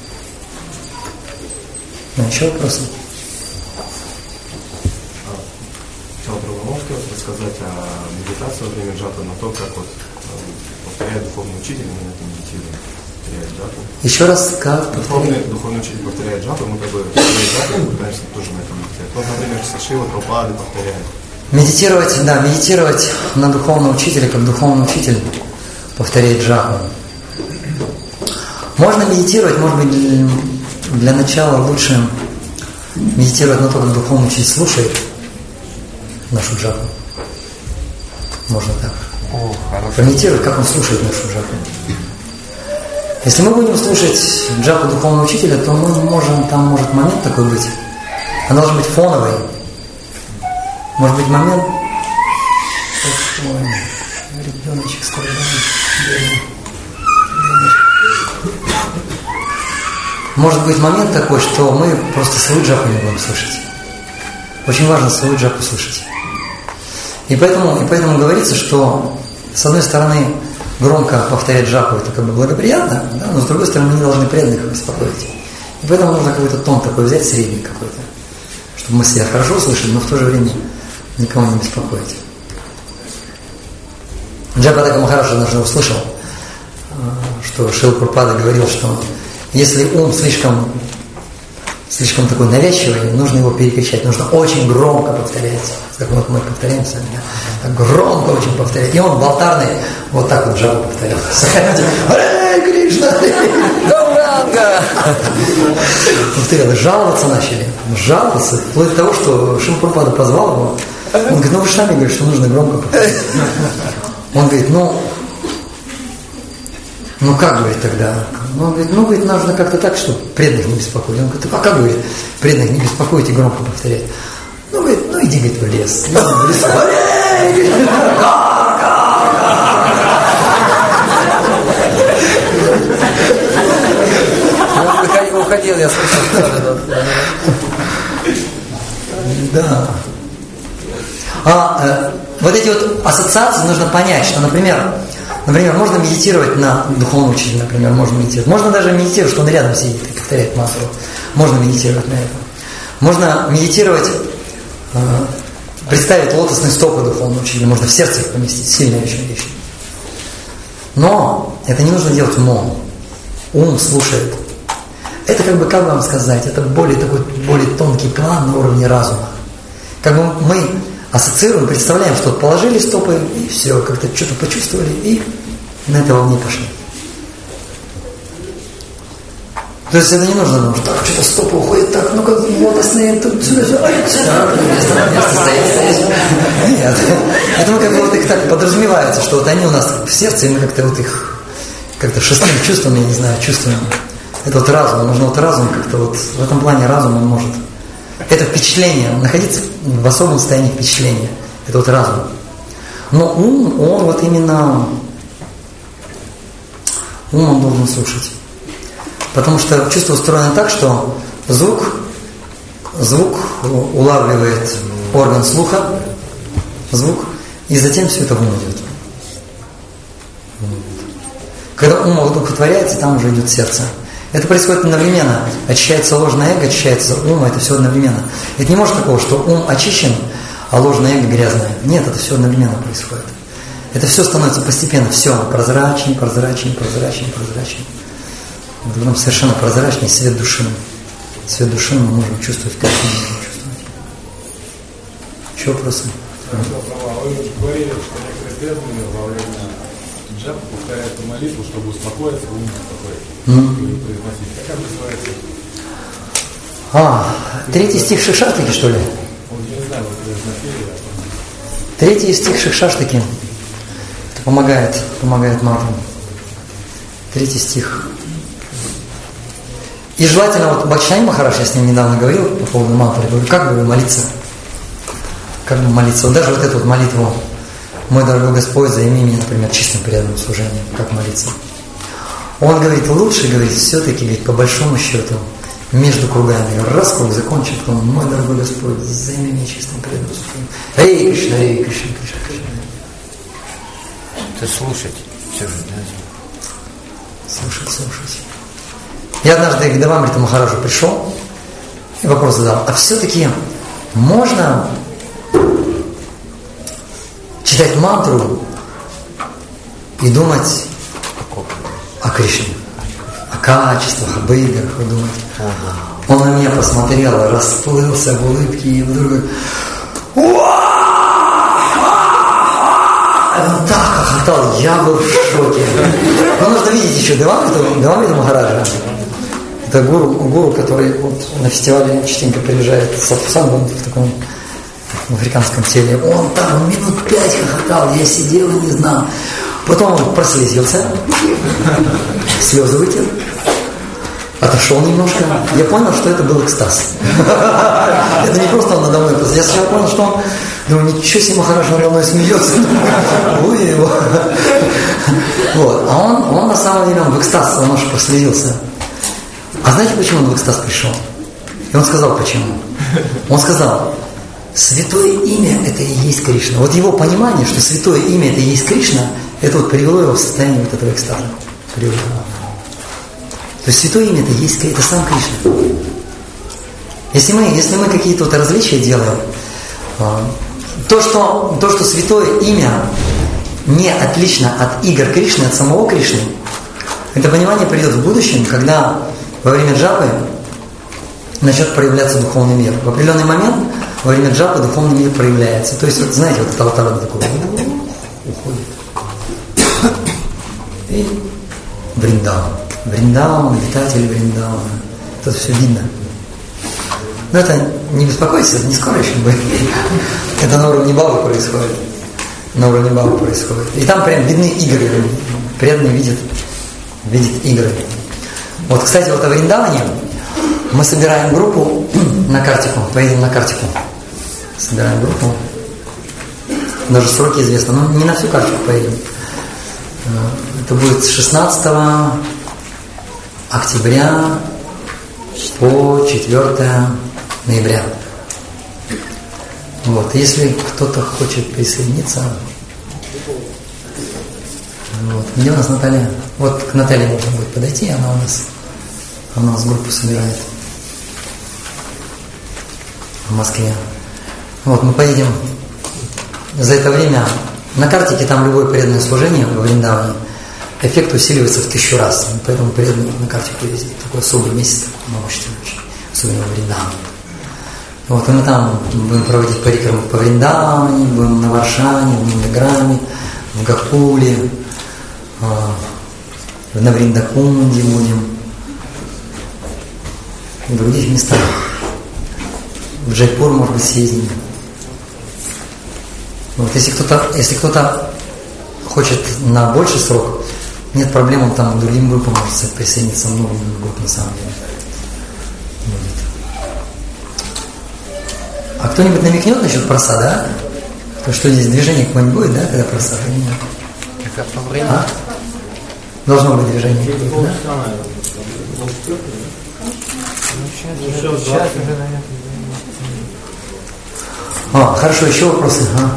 Ну, еще вопросы? Вы можете рассказать о медитации во время джапы, на то, как вот повторяет духовный учитель, мы на это медитируем. Еще раз, как духовный, духовный учитель повторяет джапу, мы как бы повторяем джапу, мы, конечно, тоже на этом медитируем. Вот, например, Шила Прабхупады повторяет. Медитировать, да, медитировать на духовного учителя, как духовный учитель повторять джапу. Можно медитировать, может быть, для начала лучше медитировать на то, как духовный учитель слушает нашу джапу. Можно так. О, хорошо. Помедитировать, как он слушает нашу джапу. Если мы будем слушать джапу духовного учителя, то мы можем, там может момент такой быть. Она должна быть фоновой. Может быть момент. Ой, ребеночек скоро. Может быть момент такой, что мы просто свою джапу не будем слушать. Очень важно свою джапу слушать. И поэтому, и поэтому говорится, что с одной стороны громко повторять джапу это как бы благоприятно, да, но с другой стороны мы не должны преданных беспокоить. И поэтому нужно какой-то тон такой взять, средний какой-то, чтобы мы себя хорошо слышали, но в то же время никого не беспокоить. Джапатака Махарадж однажды услышал, что Шрила Прабхупада говорил, что если ум слишком, слишком такой навязчивый, нужно его перекричать, нужно очень громко повторять, как вот мы повторяем сами, да? Так громко очень повторять. И он в алтарной вот так вот джапу повторял. Харе Кришна! Гауранга! Повторял, жаловаться начали, жаловаться, вплоть до того, что Шрила Прабхупада позвал его. Он говорит, ну вы же сами говорите, что нужно громко повторять. Он говорит, ну, ну как, говорит, тогда? Ну, он говорит, ну, говорит, нужно как-то так, чтобы преданных не беспокоить. Он говорит, а как, говорит, преданных не беспокоить и громко повторять? Ну, говорит, ну иди, говорит, в лес. Ну, в лесу. Он уходил, я слышал. Да. А э, вот эти вот ассоциации нужно понять, что, например, например, можно медитировать на духовном учителе, например, можно медитировать. Можно даже медитировать, что он рядом сидит и повторяет мантру. Можно медитировать на этом. Можно медитировать, э, представить лотосные стопы духовного учителя, можно в сердце их поместить, сильная очень вещь. Но это не нужно делать умом. Ум слушает. Это как бы, как вам сказать, это более такой, более тонкий план на уровне разума. Как бы мы ассоциируем, представляем, что положили стопы, и все, как-то что-то почувствовали, и на это волне пошли. То есть это не нужно, потому что так, что-то стопы уходят, так, ну-ка, лотосные, тут, сюда, сюда, сюда, место, место, стоять, стоять. Нет, это мы как бы вот их так подразумевается, что вот они у нас в сердце, и мы как-то вот их, как-то шестым чувством, я не знаю, чувствуем. Это вот разум, нужно вот разум как-то вот, в этом плане разум он может. Это впечатление, находиться в особом состоянии впечатления. Это вот разум. Но ум, он вот именно, ум он должен слушать. Потому что чувство устроено так, что звук, звук улавливает орган слуха, звук, и затем все это в ум идет. Когда ум одухотворяется, там уже идет сердце. Это происходит одновременно. Очищается ложное эго, очищается ум, это все одновременно. Это не может такого, что ум очищен, а ложное эго грязное. Нет, это все одновременно происходит. Это все становится постепенно, все прозрачнее, прозрачнее, прозрачнее, прозрачнее. Потом совершенно прозрачнее свет души. Свет души мы можем чувствовать, как мы можем чувствовать. Еще вопросы? Вы говорили, что некоторые преданные во время джапы повторяют эту молитву, чтобы успокоиться, ум успокоить. Mm. Как это называется? А, третий стих Шикшаштаки, что ли? Вот, я не знаю, вы напели. Третий стих Шикшаштаки. Это помогает, помогает мантрам. Третий стих. И желательно, вот Бхактисиddханта Махарадж, я с ним недавно говорил по поводу мантры, говорю, как бы молиться? Как бы молиться? Вот даже вот эту вот молитву, мой дорогой Господь, займи меня, например, чистым преданным служением, как молиться? Он говорит, лучше, говорит, все-таки, говорит, по большому счету, между кругами, раз круг закончит, он, мой дорогой Господь, займи меня чистым преданным служением. Рей Кришна, Рей Кришна, Кришна, Кришна. Это слушать все же, да? Слушать, слушать. Я однажды к Девамриту Махараджу пришел и вопрос задал, а все-таки можно читать мантру и думать о Кришне, о качествах, об играх, думать. Он на меня посмотрел, расплылся в улыбке и вдруг говорит, он так хохотал, я был в шоке. Ну, нужно видеть еще Девамрита Махараджа. Это гуру, гуру, который вот на фестивале частенько приезжает с Садхусангом в таком в африканском теле. Он там минут пять хохотал, я сидел и не знал. Потом он прослезился, слезы вытер, отошел немножко. Я понял, что это был экстаз. Это не просто он надо мной. Я сначала понял, что он, думаю, ничего себе, Махарадж надо мной смеется. Ой, его. Вот. А он, он на самом деле он в экстаз, он аж прослезился. А знаете, почему он в экстаз пришел? И он сказал, почему. Он сказал, святое имя это и есть Кришна. Вот его понимание, что святое имя это и есть Кришна, это вот привело его в состояние вот этого экстаза. Привело. То есть святое имя это и есть это сам Кришна. Если мы, если мы какие-то вот различия делаем, то что, то, что святое имя не отлично от игр Кришны, от самого Кришны, это понимание придет в будущем, когда во время джапы начнет проявляться духовный мир. В определенный момент во время джапы духовный мир проявляется. То есть, вот, знаете, вот это аватар такой уходит. И Вриндаван. Вриндаван, обитатель Вриндавана. Тут все видно. Но это не беспокойтесь, это не скоро еще будет. Это на уровне бабы происходит. На уровне бабы происходит. И там прям видны игры. Преданные видят, видят игры. Вот, кстати, вот о Вриндаване мы собираем группу на Картику, поедем на Картику. Собираем группу. Даже сроки известны, но не на всю Картику поедем. Это будет с шестнадцатого октября по четвёртое ноября. Вот, если кто-то хочет присоединиться. Вот. Где у нас Наталья? Вот к Наталье можно будет подойти, она у нас, она у нас группу собирает в Москве. Вот, мы поедем за это время. На Картике там любое преданное служение во Вриндаване, эффект усиливается в тысячу раз. Поэтому преданные на Картику ездят. Такой особый месяц, мощный очень, особенно во Вриндаване. Вот, и мы там будем проводить парикраму по Вриндаване, будем на Варшане, в Нандаграме, в Гакуле, на Вриндакунде будем, в других местах. В Джайпур, может быть, съездим. Вот, если кто-то, если кто-то хочет на больший срок, нет проблем, он там к другим группам может присоединиться, много групп на самом деле будет. А кто-нибудь намекнет насчет просада, а? Что здесь движение какое-нибудь будет, да, когда просад? А? Должно быть движение. Да? О, хорошо, еще вопросы? А?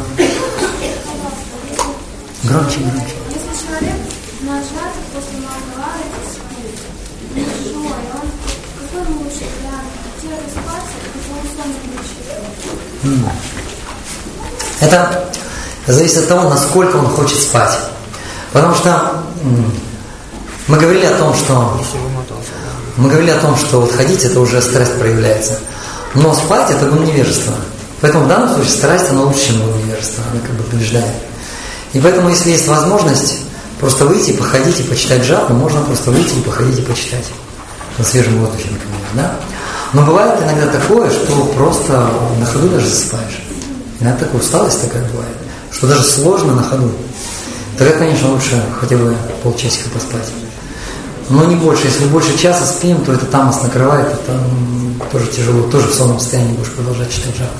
Громче, громче. Если человек нажат после Махалары большой, он какой лучше вариант? Идти распаться, и он сон не Это зависит от того, насколько он хочет спать. Потому что мы говорили о том, что мы говорили о том, что вот ходить это уже стресс проявляется. Но спать это гун невежества. Поэтому в данном случае страсть она лучше, чем гун невежества. Она как бы побеждает. И поэтому, если есть возможность просто выйти, походить и почитать джапу, можно просто выйти и походить и почитать. На свежем воздухе, например, да? Но бывает иногда такое, что просто на ходу даже засыпаешь. Иногда такая усталость такая бывает, что даже сложно на ходу. Тогда, конечно, лучше хотя бы полчасика поспать. Но не больше. Если больше часа спим, то это тамас накрывает, это тоже тяжело, тоже в сонном состоянии будешь продолжать читать джапу.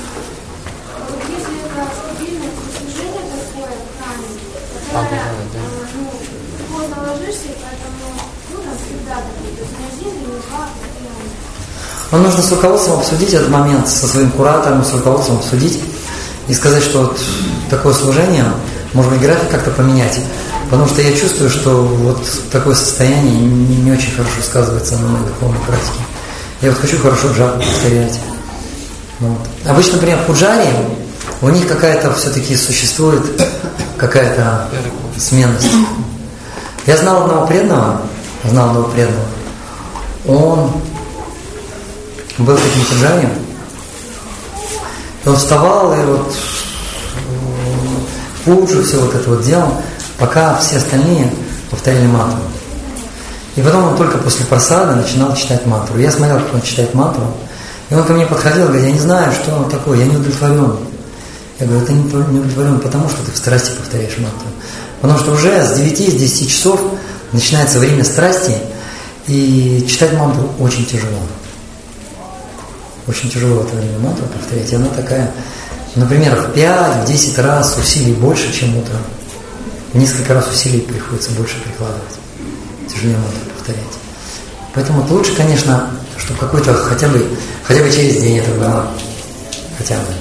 Вам нужно с руководством обсудить этот момент, со своим куратором, с руководством обсудить и сказать, что вот такое служение, может быть, график как-то поменять. Потому что я чувствую, что вот такое состояние не, не очень хорошо сказывается на моей духовной практике. Я вот хочу хорошо джапу повторять. Вот. Обычно, например, в пуджари у них какая-то все-таки существует какая-то сменность. Я знал одного преданного, знал одного преданного, он был таким пуджарием, и он вставал и вот пуджу, все вот это вот делал, пока все остальные повторяли мантру. И потом он только после просады начинал читать мантру. Я смотрел, как он читает мантру, и он ко мне подходил и говорит: я не знаю, что такое, я не удовлетворен. Я говорю: ты не удовлетворен, потому что ты в страсти повторяешь мантру. Потому что уже с девяти, с десяти часов начинается время страсти, и читать мантру очень тяжело. Очень тяжело в это время мантру повторять. И она такая, например, в пять, в десять раз усилий больше, чем утром. В несколько раз усилий приходится больше прикладывать. Тяжелее мантру повторять. Поэтому это лучше, конечно, чтобы какой-то хотя бы, хотя бы через день это было. Хотя бы.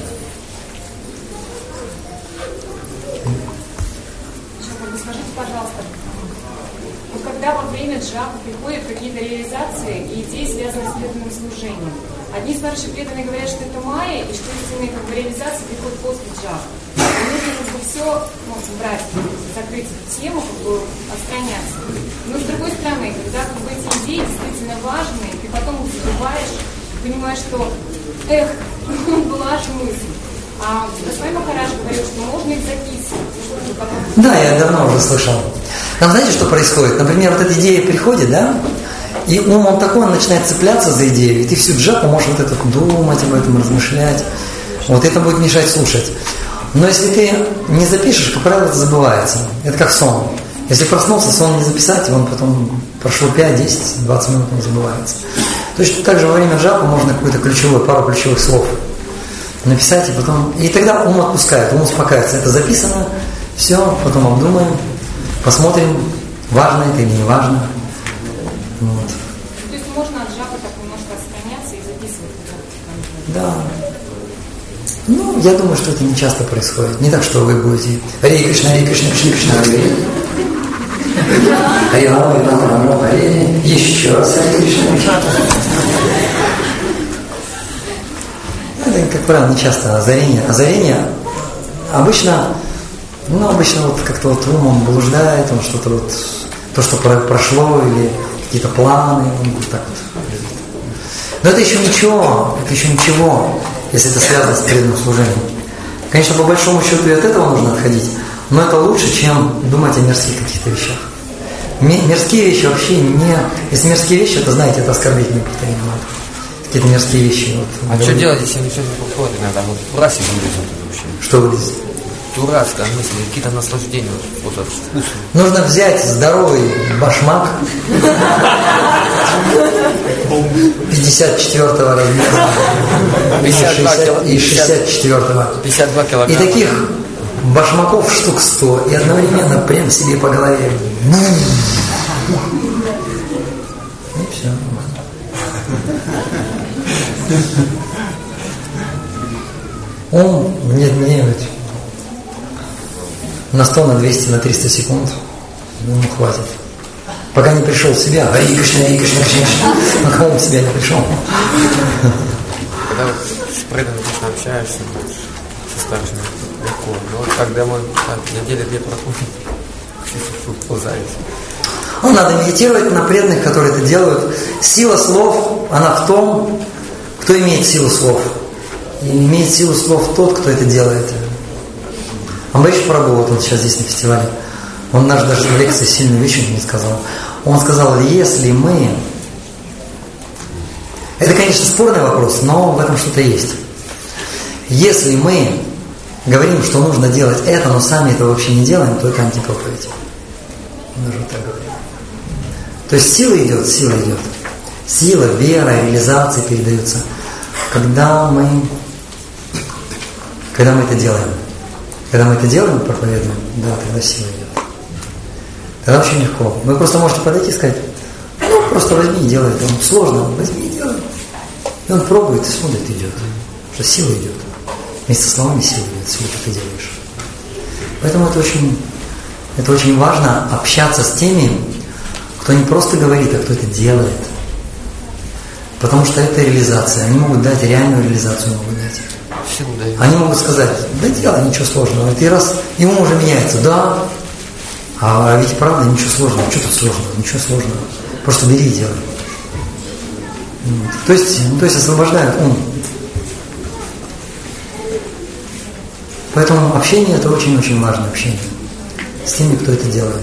Скажите, пожалуйста, вот когда во время джапа приходят какие-то реализации и идеи, связанные с преданным служением, одни старшие преданные говорят, что это майя, и что истинные как бы, реализации приходят после джапа. И нужно как бы все, ну, брать, закрыть эту тему, как бы отстраняться. Но с другой стороны, когда как бы эти идеи действительно важные, ты потом их забываешь, понимаешь, что эх, была же мысль. А Госвами Махарадж говорил, что можно их записывать. Потом... Да, я давно уже слышал. Там знаете, что происходит? Например, вот эта идея приходит, да? И ум он такой, он начинает цепляться за идею, и ты всю джапу можешь вот это думать об этом, размышлять. Вот это будет мешать слушать. Но если ты не запишешь, как правило, это забывается. Это как сон. Если проснулся, сон не записать, он потом прошло пять, десять, двадцать минут, он забывается. Точно так же во время джапа можно какую-то ключевую, пару ключевых слов написать, и потом. И тогда ум отпускает, ум успокаивается. Это записано, все, потом обдумаем, посмотрим, важно это или не важно. Вот. То есть можно от джапа так немножко отстраняться и записывать? Да. Ну, я думаю, что это не часто происходит. Не так, что вы будете Харе Кришна, Харе Кришна, Кришна, Кришна, Харе Харе Рама, Рама, Рама, Харе. Еще раз Харе Кришна, Кришна. Это, как правило, не часто озарение. Озарение обычно, ну, обычно вот как-то вот ум он блуждает, он что-то вот, то, что прошло, или какие-то планы, он вот так вот. Но это еще ничего, это еще ничего, если это связано с преданным служением. Конечно, по большому счету и от этого нужно отходить, но это лучше, чем думать о мирских каких-то вещах. Мирские вещи вообще не... Если мирские вещи, это, знаете, это оскорбительное повторение мантры. Какие-то мирские вещи. Вот, а что делать, если ничего не подходит иногда? Вот в расе вылезет вообще. Что вылезет? Дурацкая мысль, какие-то наслаждения, вот от вкуса. Нужно взять здоровый башмак пятьдесят четвёртого размера и шестьдесят четвёртого. пятьдесят два килограмма. И таких башмаков штук сто, и одновременно прям себе по голове. И все. Ум не дневит. На сто, на двести, на триста секунд. Ну, хватит. Пока не пришел в себя. Харе Кришна, Харе Кришна, Кришна. Пока он в себя не пришел. Когда вот с преданным общаешься, со старшими, легко. Но вот как домой, неделя две проходит, ползаете. Ну, надо медитировать на преданных, которые это делают. Сила слов, она в том, кто имеет силу слов. И имеет силу слов тот, кто это делает. Амбариш Прабху, вот он сейчас здесь на фестивале, он наш даже в лекции сильную вещь мне сказал. Он сказал, если мы... Это, конечно, спорный вопрос, но в этом что-то есть. Если мы говорим, что нужно делать это, но сами этого вообще не делаем, то это антипроповедь. Он даже вот так говорит. То есть сила идет, сила идет. Сила, вера, реализация передаются. Когда мы, когда мы это делаем. Когда мы это делаем, проповедуем, да, тогда сила идет. Тогда очень легко. Вы просто можете подойти и сказать, ну, просто возьми и делай это. Он сложно, возьми и делай. И он пробует, и смотрит, идет. Что сила идет. Вместе со словами сила идет, если ты делаешь. Поэтому это очень, это очень важно общаться с теми, кто не просто говорит, а кто это делает. Потому что это реализация. Они могут дать реальную реализацию, могут дать. Они могут сказать, да делай, ничего сложного. И раз, и ум уже меняется, да. А ведь правда ничего сложного. Что тут сложного? Ничего сложного. Просто бери и делай. То есть, ну, то есть освобождают ум. Поэтому общение – это очень-очень важное общение с теми, кто это делает.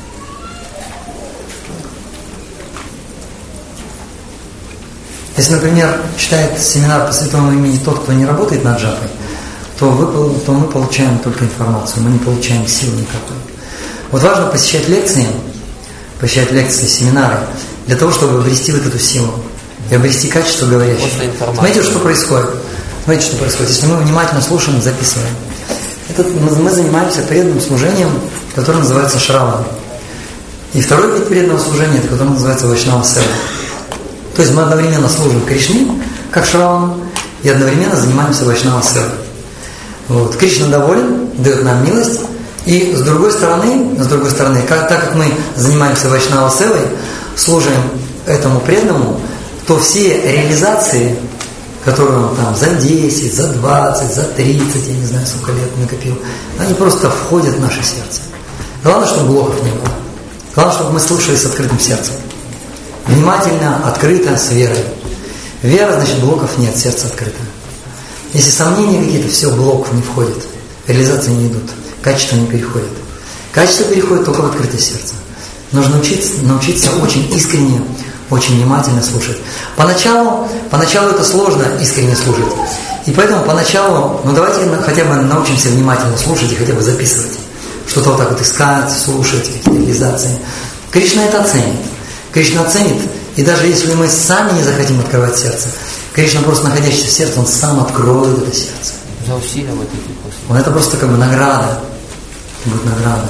Если, например, читает семинар по святому имени тот, кто не работает над джапой, то, вы, то мы получаем только информацию, мы не получаем силы никакой. Вот важно посещать лекции, посещать лекции, семинары, для того, чтобы обрести вот эту силу и обрести качество говорящего. Смотрите, что происходит. Смотрите, что происходит. Если мы внимательно слушаем, записываем. Это, мы занимаемся преданным служением, которое называется шравана. И второй вид преданного служения, это который называется вайшнава сева. То есть мы одновременно служим Кришне, как шравану, и одновременно занимаемся вайшнава сева. Вот. Кришна доволен, дает нам милость. И с другой стороны, с другой стороны, как, так как мы занимаемся вайшнава севой, служим этому преданному, то все реализации, которые он там за десять, за двадцать, за тридцать, я не знаю, сколько лет накопил, они просто входят в наше сердце. Главное, чтобы блоков не было. Главное, чтобы мы слушали с открытым сердцем. Внимательно, открыто, с верой. Вера, значит, блоков нет, сердце открыто. Если сомнения какие-то, все, блоков не входит. Реализации не идут. Качество не переходит. Качество переходит только в открытое сердце. Нужно научиться, научиться очень искренне, очень внимательно слушать. Поначалу, поначалу это сложно искренне слушать. И поэтому поначалу, ну давайте хотя бы научимся внимательно слушать и хотя бы записывать. Что-то вот так вот искать, слушать, какие-то реализации. Кришна это оценит. Кришна оценит, и даже если мы сами не захотим открывать сердце, Кришна просто находящийся в сердце, он сам откроет это сердце. За усилия в этой Он это просто как бы награда. Будет награда.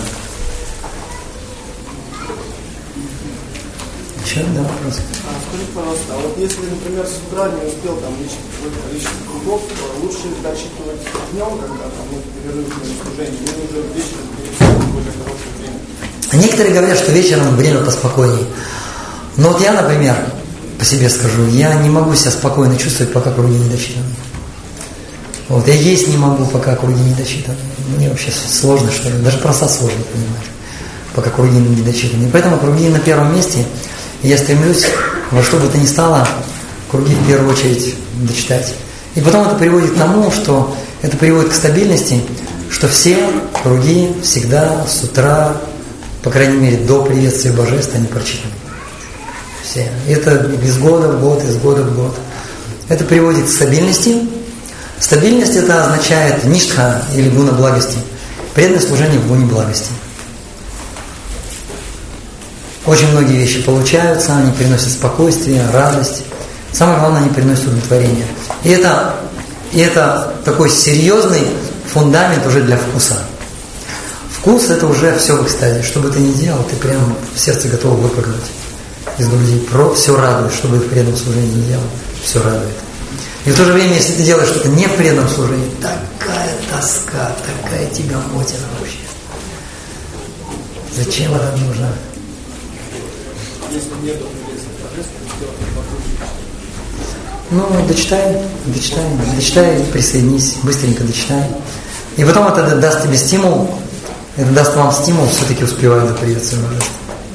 Еще да, вопрос. А, скажите, пожалуйста, а вот если, например, с утра не успел там личить какое-то количество кругов, то лучше досчитывать днем, когда там ну, перерыв на служение, или уже вечером пересекать более короткое время? Некоторые говорят, что вечером время поспокойнее. Но вот я, например, по себе скажу, я не могу себя спокойно чувствовать, пока круги не досчитаны. Вот, я есть не могу, пока круги не досчитаны. Мне вообще сложно, что ли. Даже просад сложно понимать, пока круги не досчитаны. И поэтому круги на первом месте. И я стремлюсь во что бы то ни стало круги в первую очередь дочитать. И потом это приводит к тому, что это приводит к стабильности, что все круги всегда с утра, по крайней мере, до приветствия божеств, они прочитаны. Все. И это из года в год, из года в год. Это приводит к стабильности. Стабильность это означает ништха или гуна благости. Преданное служение в гуне благости. Очень многие вещи получаются, они приносят спокойствие, радость. Самое главное, они приносят удовлетворение. И это, и это такой серьезный фундамент уже для вкуса. Вкус это уже все в экстазе. Что бы ты ни делал, ты прям в сердце готов выпрыгнуть из груди. Про все радует, что бы ты в преданном служении не делал, все радует. И в то же время, если ты делаешь что-то не в преданном служении, такая тоска, такая тягомотина вообще. Зачем это нужно? Если нет приветствия божеств, то сделать Ну, дочитай, дочитай, дочитай, присоединись, быстренько дочитай. И потом это даст тебе стимул, это даст вам стимул все-таки успевать до приветствия божеств.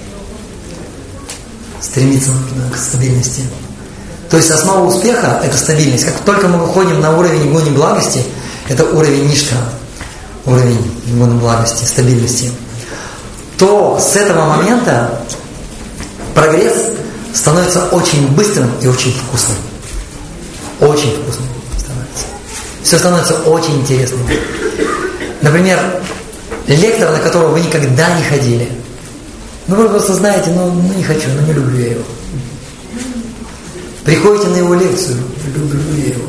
Стремиться нужно к стабильности. То есть основа успеха – это стабильность. Как только мы выходим на уровень гуни благости, это уровень ништха, уровень гуни благости, стабильности, то с этого момента прогресс становится очень быстрым и очень вкусным. Очень вкусным становится. Все становится очень интересным. Например, лектор, на которого вы никогда не ходили. Ну вы просто знаете, ну, ну не хочу, ну не люблю я его. Приходите на его лекцию, люблю я его.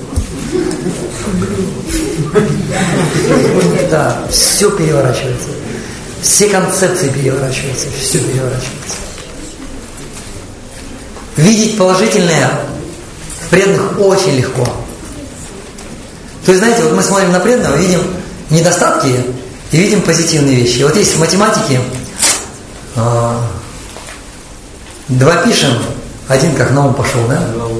Да, все переворачивается. Все концепции переворачиваются, все переворачивается. Видеть положительное в преданных очень легко. То есть, знаете, вот мы смотрим на преданного, видим недостатки и видим позитивные вещи. Вот есть в математике э, два пишем, один как на ум пошел, да?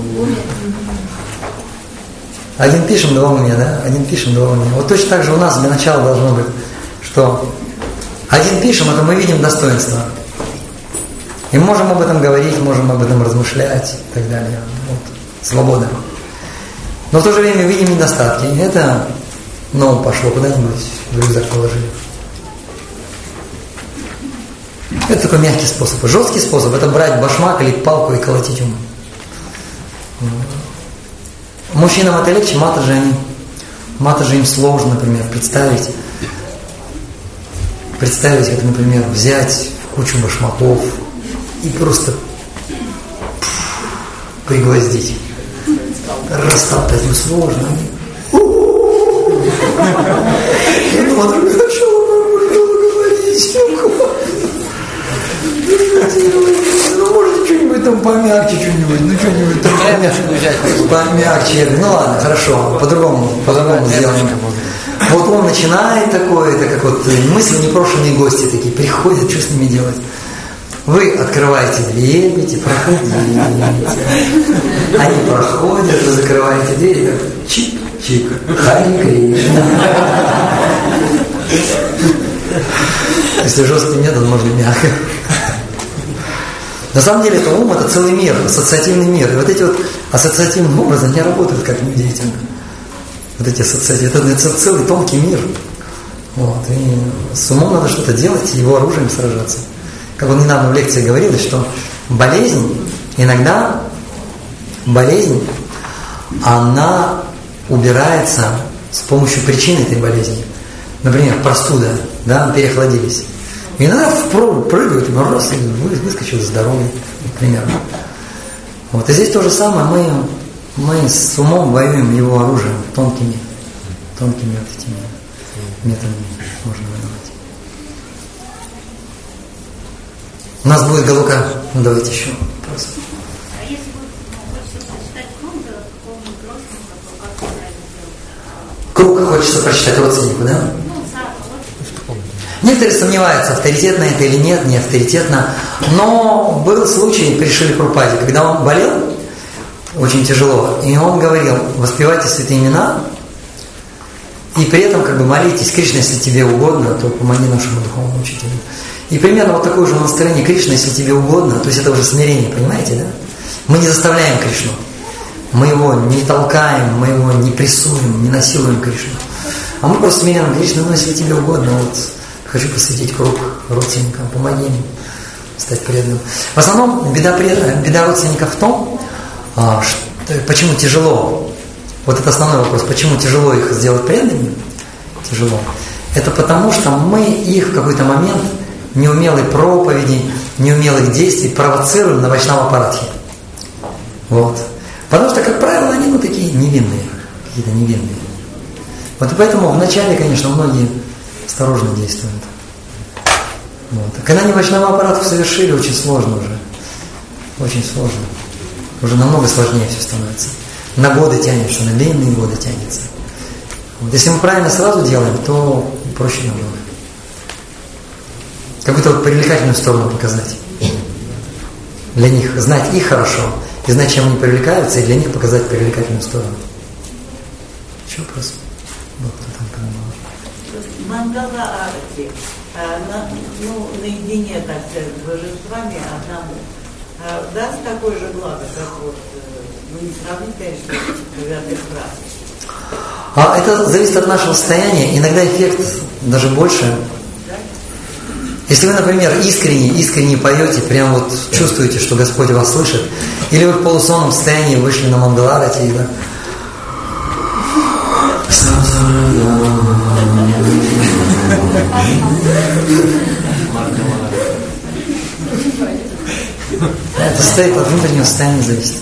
Один пишем, два у меня, да? Один пишем, два у меня. Вот точно так же у нас для начала должно быть, что один пишем, это мы видим достоинство. И можем об этом говорить, можем об этом размышлять и так далее. Вот. Свобода. Но в то же время видим недостатки. Это на ум пошло, куда-нибудь в рюкзак положили. Это такой мягкий способ. Жесткий способ – это брать башмак или палку и колотить ум. Мужчинам это легче, маты же они, маты же им сложно, например, представить. Представить, как, например, взять кучу башмаков и просто пригвоздить. Растоптать им сложно. Я думаю, о чем говорить? Ну, может, что-нибудь там помягче, что-нибудь, ну, что-нибудь там помягче. Помягче. Я говорю, ну, ладно, хорошо, по-другому, по-другому сделаем. Вот он начинает такое, это как вот мысли непрошенные гости такие, приходят, что с ними делать? Вы открываете дверь, видите, проходите. Они проходят, вы закрываете дверь, и так, чик-чик, Хари Кришна. Если жесткий метод, можно мягко. На самом деле, это ум, это целый мир, ассоциативный мир. И вот эти вот ассоциативные образы не работают как удивительно. Вот эти ассоциативные, это, это целый тонкий мир. Вот. И с умом надо что-то делать, и его оружием сражаться. Как он недавно в лекции говорил, что болезнь, иногда болезнь, она убирается с помощью причины этой болезни. Например, простуда, да, переохладились. И иногда прыгают, и раз, и выскочил здоровый, примерно. Вот. И здесь то же самое, мы, мы с умом воюем его оружием, тонкими, тонкими вот этими методами можно воевать. У нас будет Галука. Ну, давайте еще вопрос. А если хочется прочитать круг, какого-нибудь родственника, то как правильно делать? Круг хочется прочитать родственнику, да? Некоторые сомневаются, авторитетно это или нет, не авторитетно. Но был случай при Шриле Прабхупаде, когда он болел очень тяжело, и он говорил: воспевайте святые имена, и при этом как бы молитесь: Кришна, если тебе угодно, то помоги нашему духовному учителю. И примерно вот такое же настроение: Кришна, если тебе угодно, то есть это уже смирение, понимаете, да? Мы не заставляем Кришну, мы его не толкаем, мы его не прессуем, не насилуем Кришну. А мы просто смиряем: Кришна, ну если тебе угодно, вот хочу посвятить круг родственникам, помоги им стать преданным. В основном беда, беда родственников в том, что, почему тяжело, вот это основной вопрос, почему тяжело их сделать преданными, тяжело. Это потому, что мы их в какой-то момент неумелой проповеди, неумелых действий провоцируем на вайшнава парадхи. Вот. Потому что, как правило, они ну, такие невинные, какие-то невинные. Вот и поэтому вначале, конечно, многие осторожно действуют. Вот. А когда они вайшнава аппаратов совершили, очень сложно уже. Очень сложно. Уже намного сложнее все становится. На годы тянется, на длинные годы тянется. Вот. Если мы правильно сразу делаем, то проще намного. Как будто вот привлекательную сторону показать. Для них знать их хорошо, и знать, чем они привлекаются, и для них показать привлекательную сторону. Еще вопрос? Вот кто там понимал. Мангала Арати, на, ну, наедине, так сказать, с божествами одному, даст такое же благо, как вот, ну не сравнить, конечно, с девятых раз. А это зависит от нашего состояния, иногда эффект даже больше. Если вы, например, искренне, искренне поете, прям вот чувствуете, что Господь вас слышит, или вы в полусонном состоянии вышли на Мангаларати, да? Это состоит от внутреннего состояния зависит.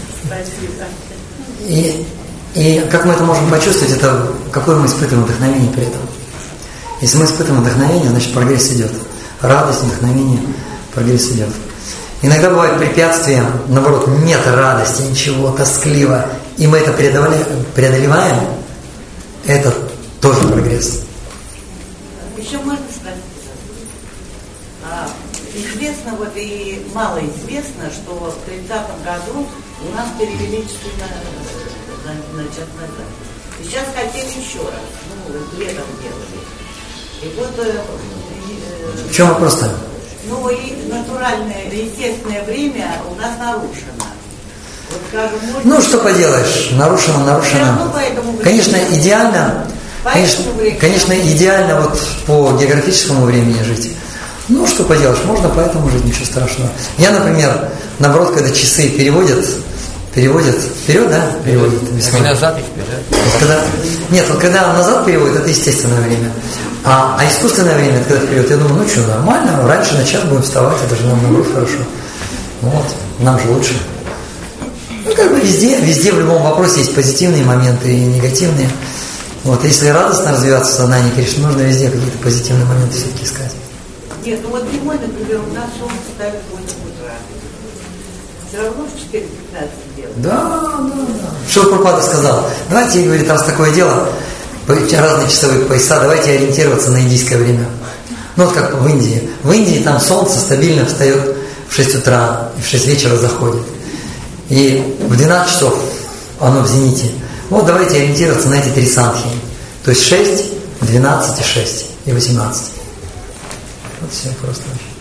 И, и как мы это можем почувствовать, это какое мы испытываем вдохновение при этом. Если мы испытываем вдохновение, значит прогресс идет. Радость, вдохновение, прогресс идет. Иногда бывают препятствия, наоборот, нет радости, ничего, тоскливо, и мы это преодолеваем, это тоже прогресс. Еще можно спросить? А, известно, вот и мало известно, что в тридцатом году у нас перевели четыре на, на час назад. И сейчас хотели еще раз, ну, летом делали. И вот... Э, э, в чем вопрос-то? Ну и натуральное, естественное время у нас нарушено. Вот, скажем, может... Ну, что поделаешь, нарушено, нарушено. Конечно, идеально, Конечно, конечно, идеально вот по географическому времени жить. Ну, что поделаешь, можно поэтому жить, ничего страшного. Я, например, наоборот, когда часы переводят, переводят вперед, да? Переводят. И назад их вперед. Когда, нет, вот когда назад переводят, это естественное время. А, а искусственное время, это когда вперед. Я думаю, ну что, нормально, раньше на час будем вставать, это же нам наоборот хорошо. Вот, нам же лучше. Ну, как бы везде, везде в любом вопросе есть позитивные моменты и негативные. Вот, если радостно развиваться в сознании, конечно, нужно везде какие-то позитивные моменты все-таки искать. Нет, ну вот зимой, например, у нас солнце ставит восемь утра. Все равно в четыре пятнадцать делать. Да, да, да. Что Прабхупада сказал? Давайте, говорит, раз такое дело, разные часовые пояса, давайте ориентироваться на индийское время. Ну вот как в Индии. В Индии там солнце стабильно встает в шесть утра и в шесть вечера заходит. И в двенадцать часов оно в зените. Вот давайте ориентироваться на эти три санхи. То есть шесть, двенадцать и шесть, и восемнадцать. Вот все просто.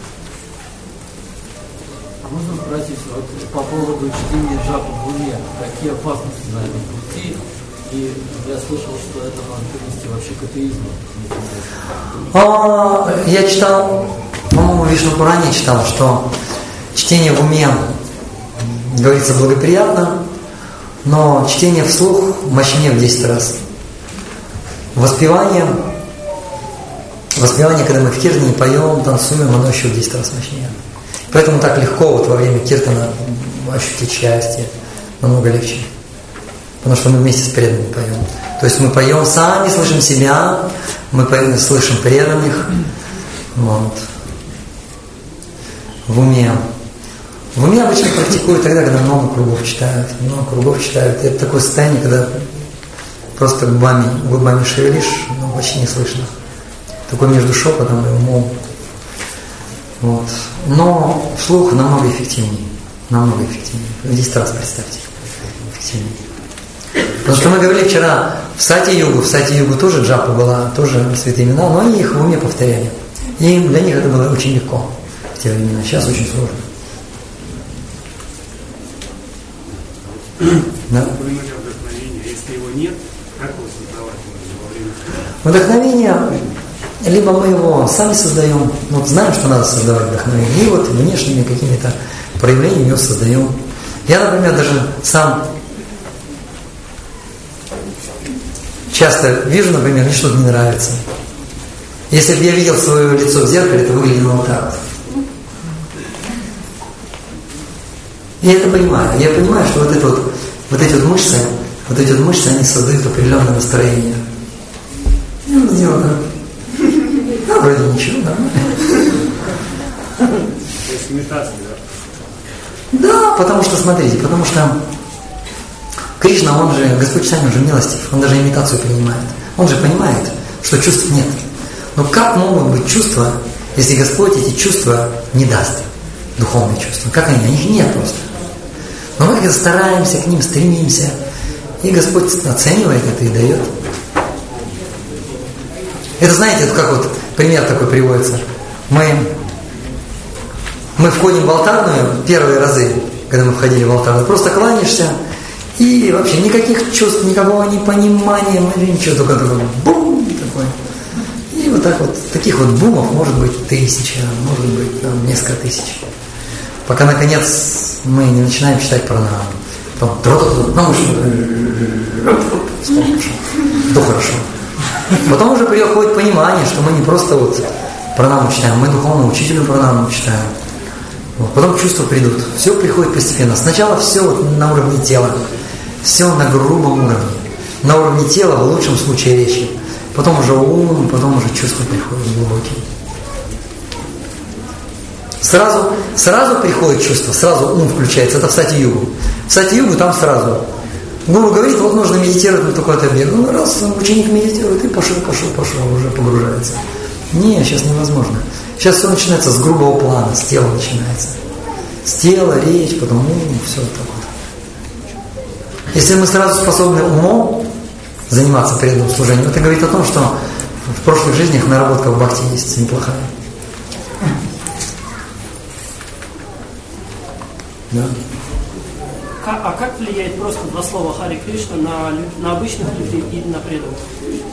А можно спросить, вот, по поводу чтения джапы в уме, какие опасности на этом пути? И я слышал, что это может привести вообще к атеизму. А, я читал, по-моему, в Вишну Пуране читал, что чтение в уме, говорится, благоприятно, но чтение вслух мощнее в десять раз. Воспевание, воспевание, когда мы в киртане поем, танцуем, оно еще в десять раз мощнее. Поэтому так легко вот во время киртана ощутить счастье, намного легче. Потому что мы вместе с преданными поем. То есть мы поем сами, слышим себя, мы поем, слышим преданных. Вот. В уме. В уме обычно практикуют тогда, когда много кругов читают. Много кругов читают. И это такое состояние, когда просто губами, губами шевелишь, но почти не слышно. Такое между шепотом и умом. Вот. Но вслух намного эффективнее. Намного эффективнее. В десять раз, представьте. Эффективнее. Потому что мы говорили вчера в Сати-югу, в Сати-югу тоже джапа была, тоже святые имена, но они их в уме повторяли. И для них это было очень легко в те времена. Сейчас очень сложно. Да? Вдохновение, если его нет, как его создавать во время? Вдохновение, либо мы его сами создаем, вот знаем, что надо создавать вдохновение, и вот внешними какими-то проявлениями его создаем. Я, например, даже сам часто вижу, например, мне что-то не нравится. Если бы я видел свое лицо в зеркале, это выглядело вот так вот. Я это понимаю. Я понимаю, что вот, это вот, вот эти вот мышцы, вот эти вот мышцы, они создают определенное настроение. Я вот сделал так. Да, вроде ничего, нормально. То есть имитация, да? Да, потому что, смотрите, потому что Кришна, он же, Господь сам уже милостив, он даже имитацию принимает. Он же понимает, что чувств нет. Но как могут быть чувства, если Господь эти чувства не даст? Духовные чувства. Как они? Их нет просто. Но мы как-то стараемся к ним, стремимся. И Господь оценивает это и дает. Это, знаете, это как вот пример такой приводится. Мы, мы входим в алтарную первые разы, когда мы входили в алтарную, просто кланяешься, и вообще никаких чувств, никакого непонимания, ничего, только такой бум такой. И вот так вот, таких вот бумов может быть тысяча, может быть там, несколько тысяч. Пока наконец мы не начинаем читать пранаму. Потом тро-тро-тро, ну хорошо, то хорошо. Потом уже приходит понимание, что мы не просто вот пранаму читаем, мы духовному учителю пранаму читаем. Вот. Потом чувства придут. Все приходит постепенно. Сначала все вот на уровне тела. Все на грубом уровне. На уровне тела, в лучшем случае речи. Потом уже ум, потом уже чувства приходят глубокие. Сразу, сразу приходит чувство, сразу ум включается. Это в Сати-югу. В Сати-югу там сразу. Гуру говорит, вот нужно медитировать на такой-то объект. Ну, раз ученик медитирует, и пошел, пошел, пошел, уже погружается. Не, сейчас невозможно. Сейчас все начинается с грубого плана, с тела начинается. С тела, речь, потом ум, все так вот. Если мы сразу способны умом заниматься преданным служением, это говорит о том, что в прошлых жизнях наработка в бхакти есть неплохая. Да. А как влияет просто два слова Хари Кришна на, на обычных людей и на преданных?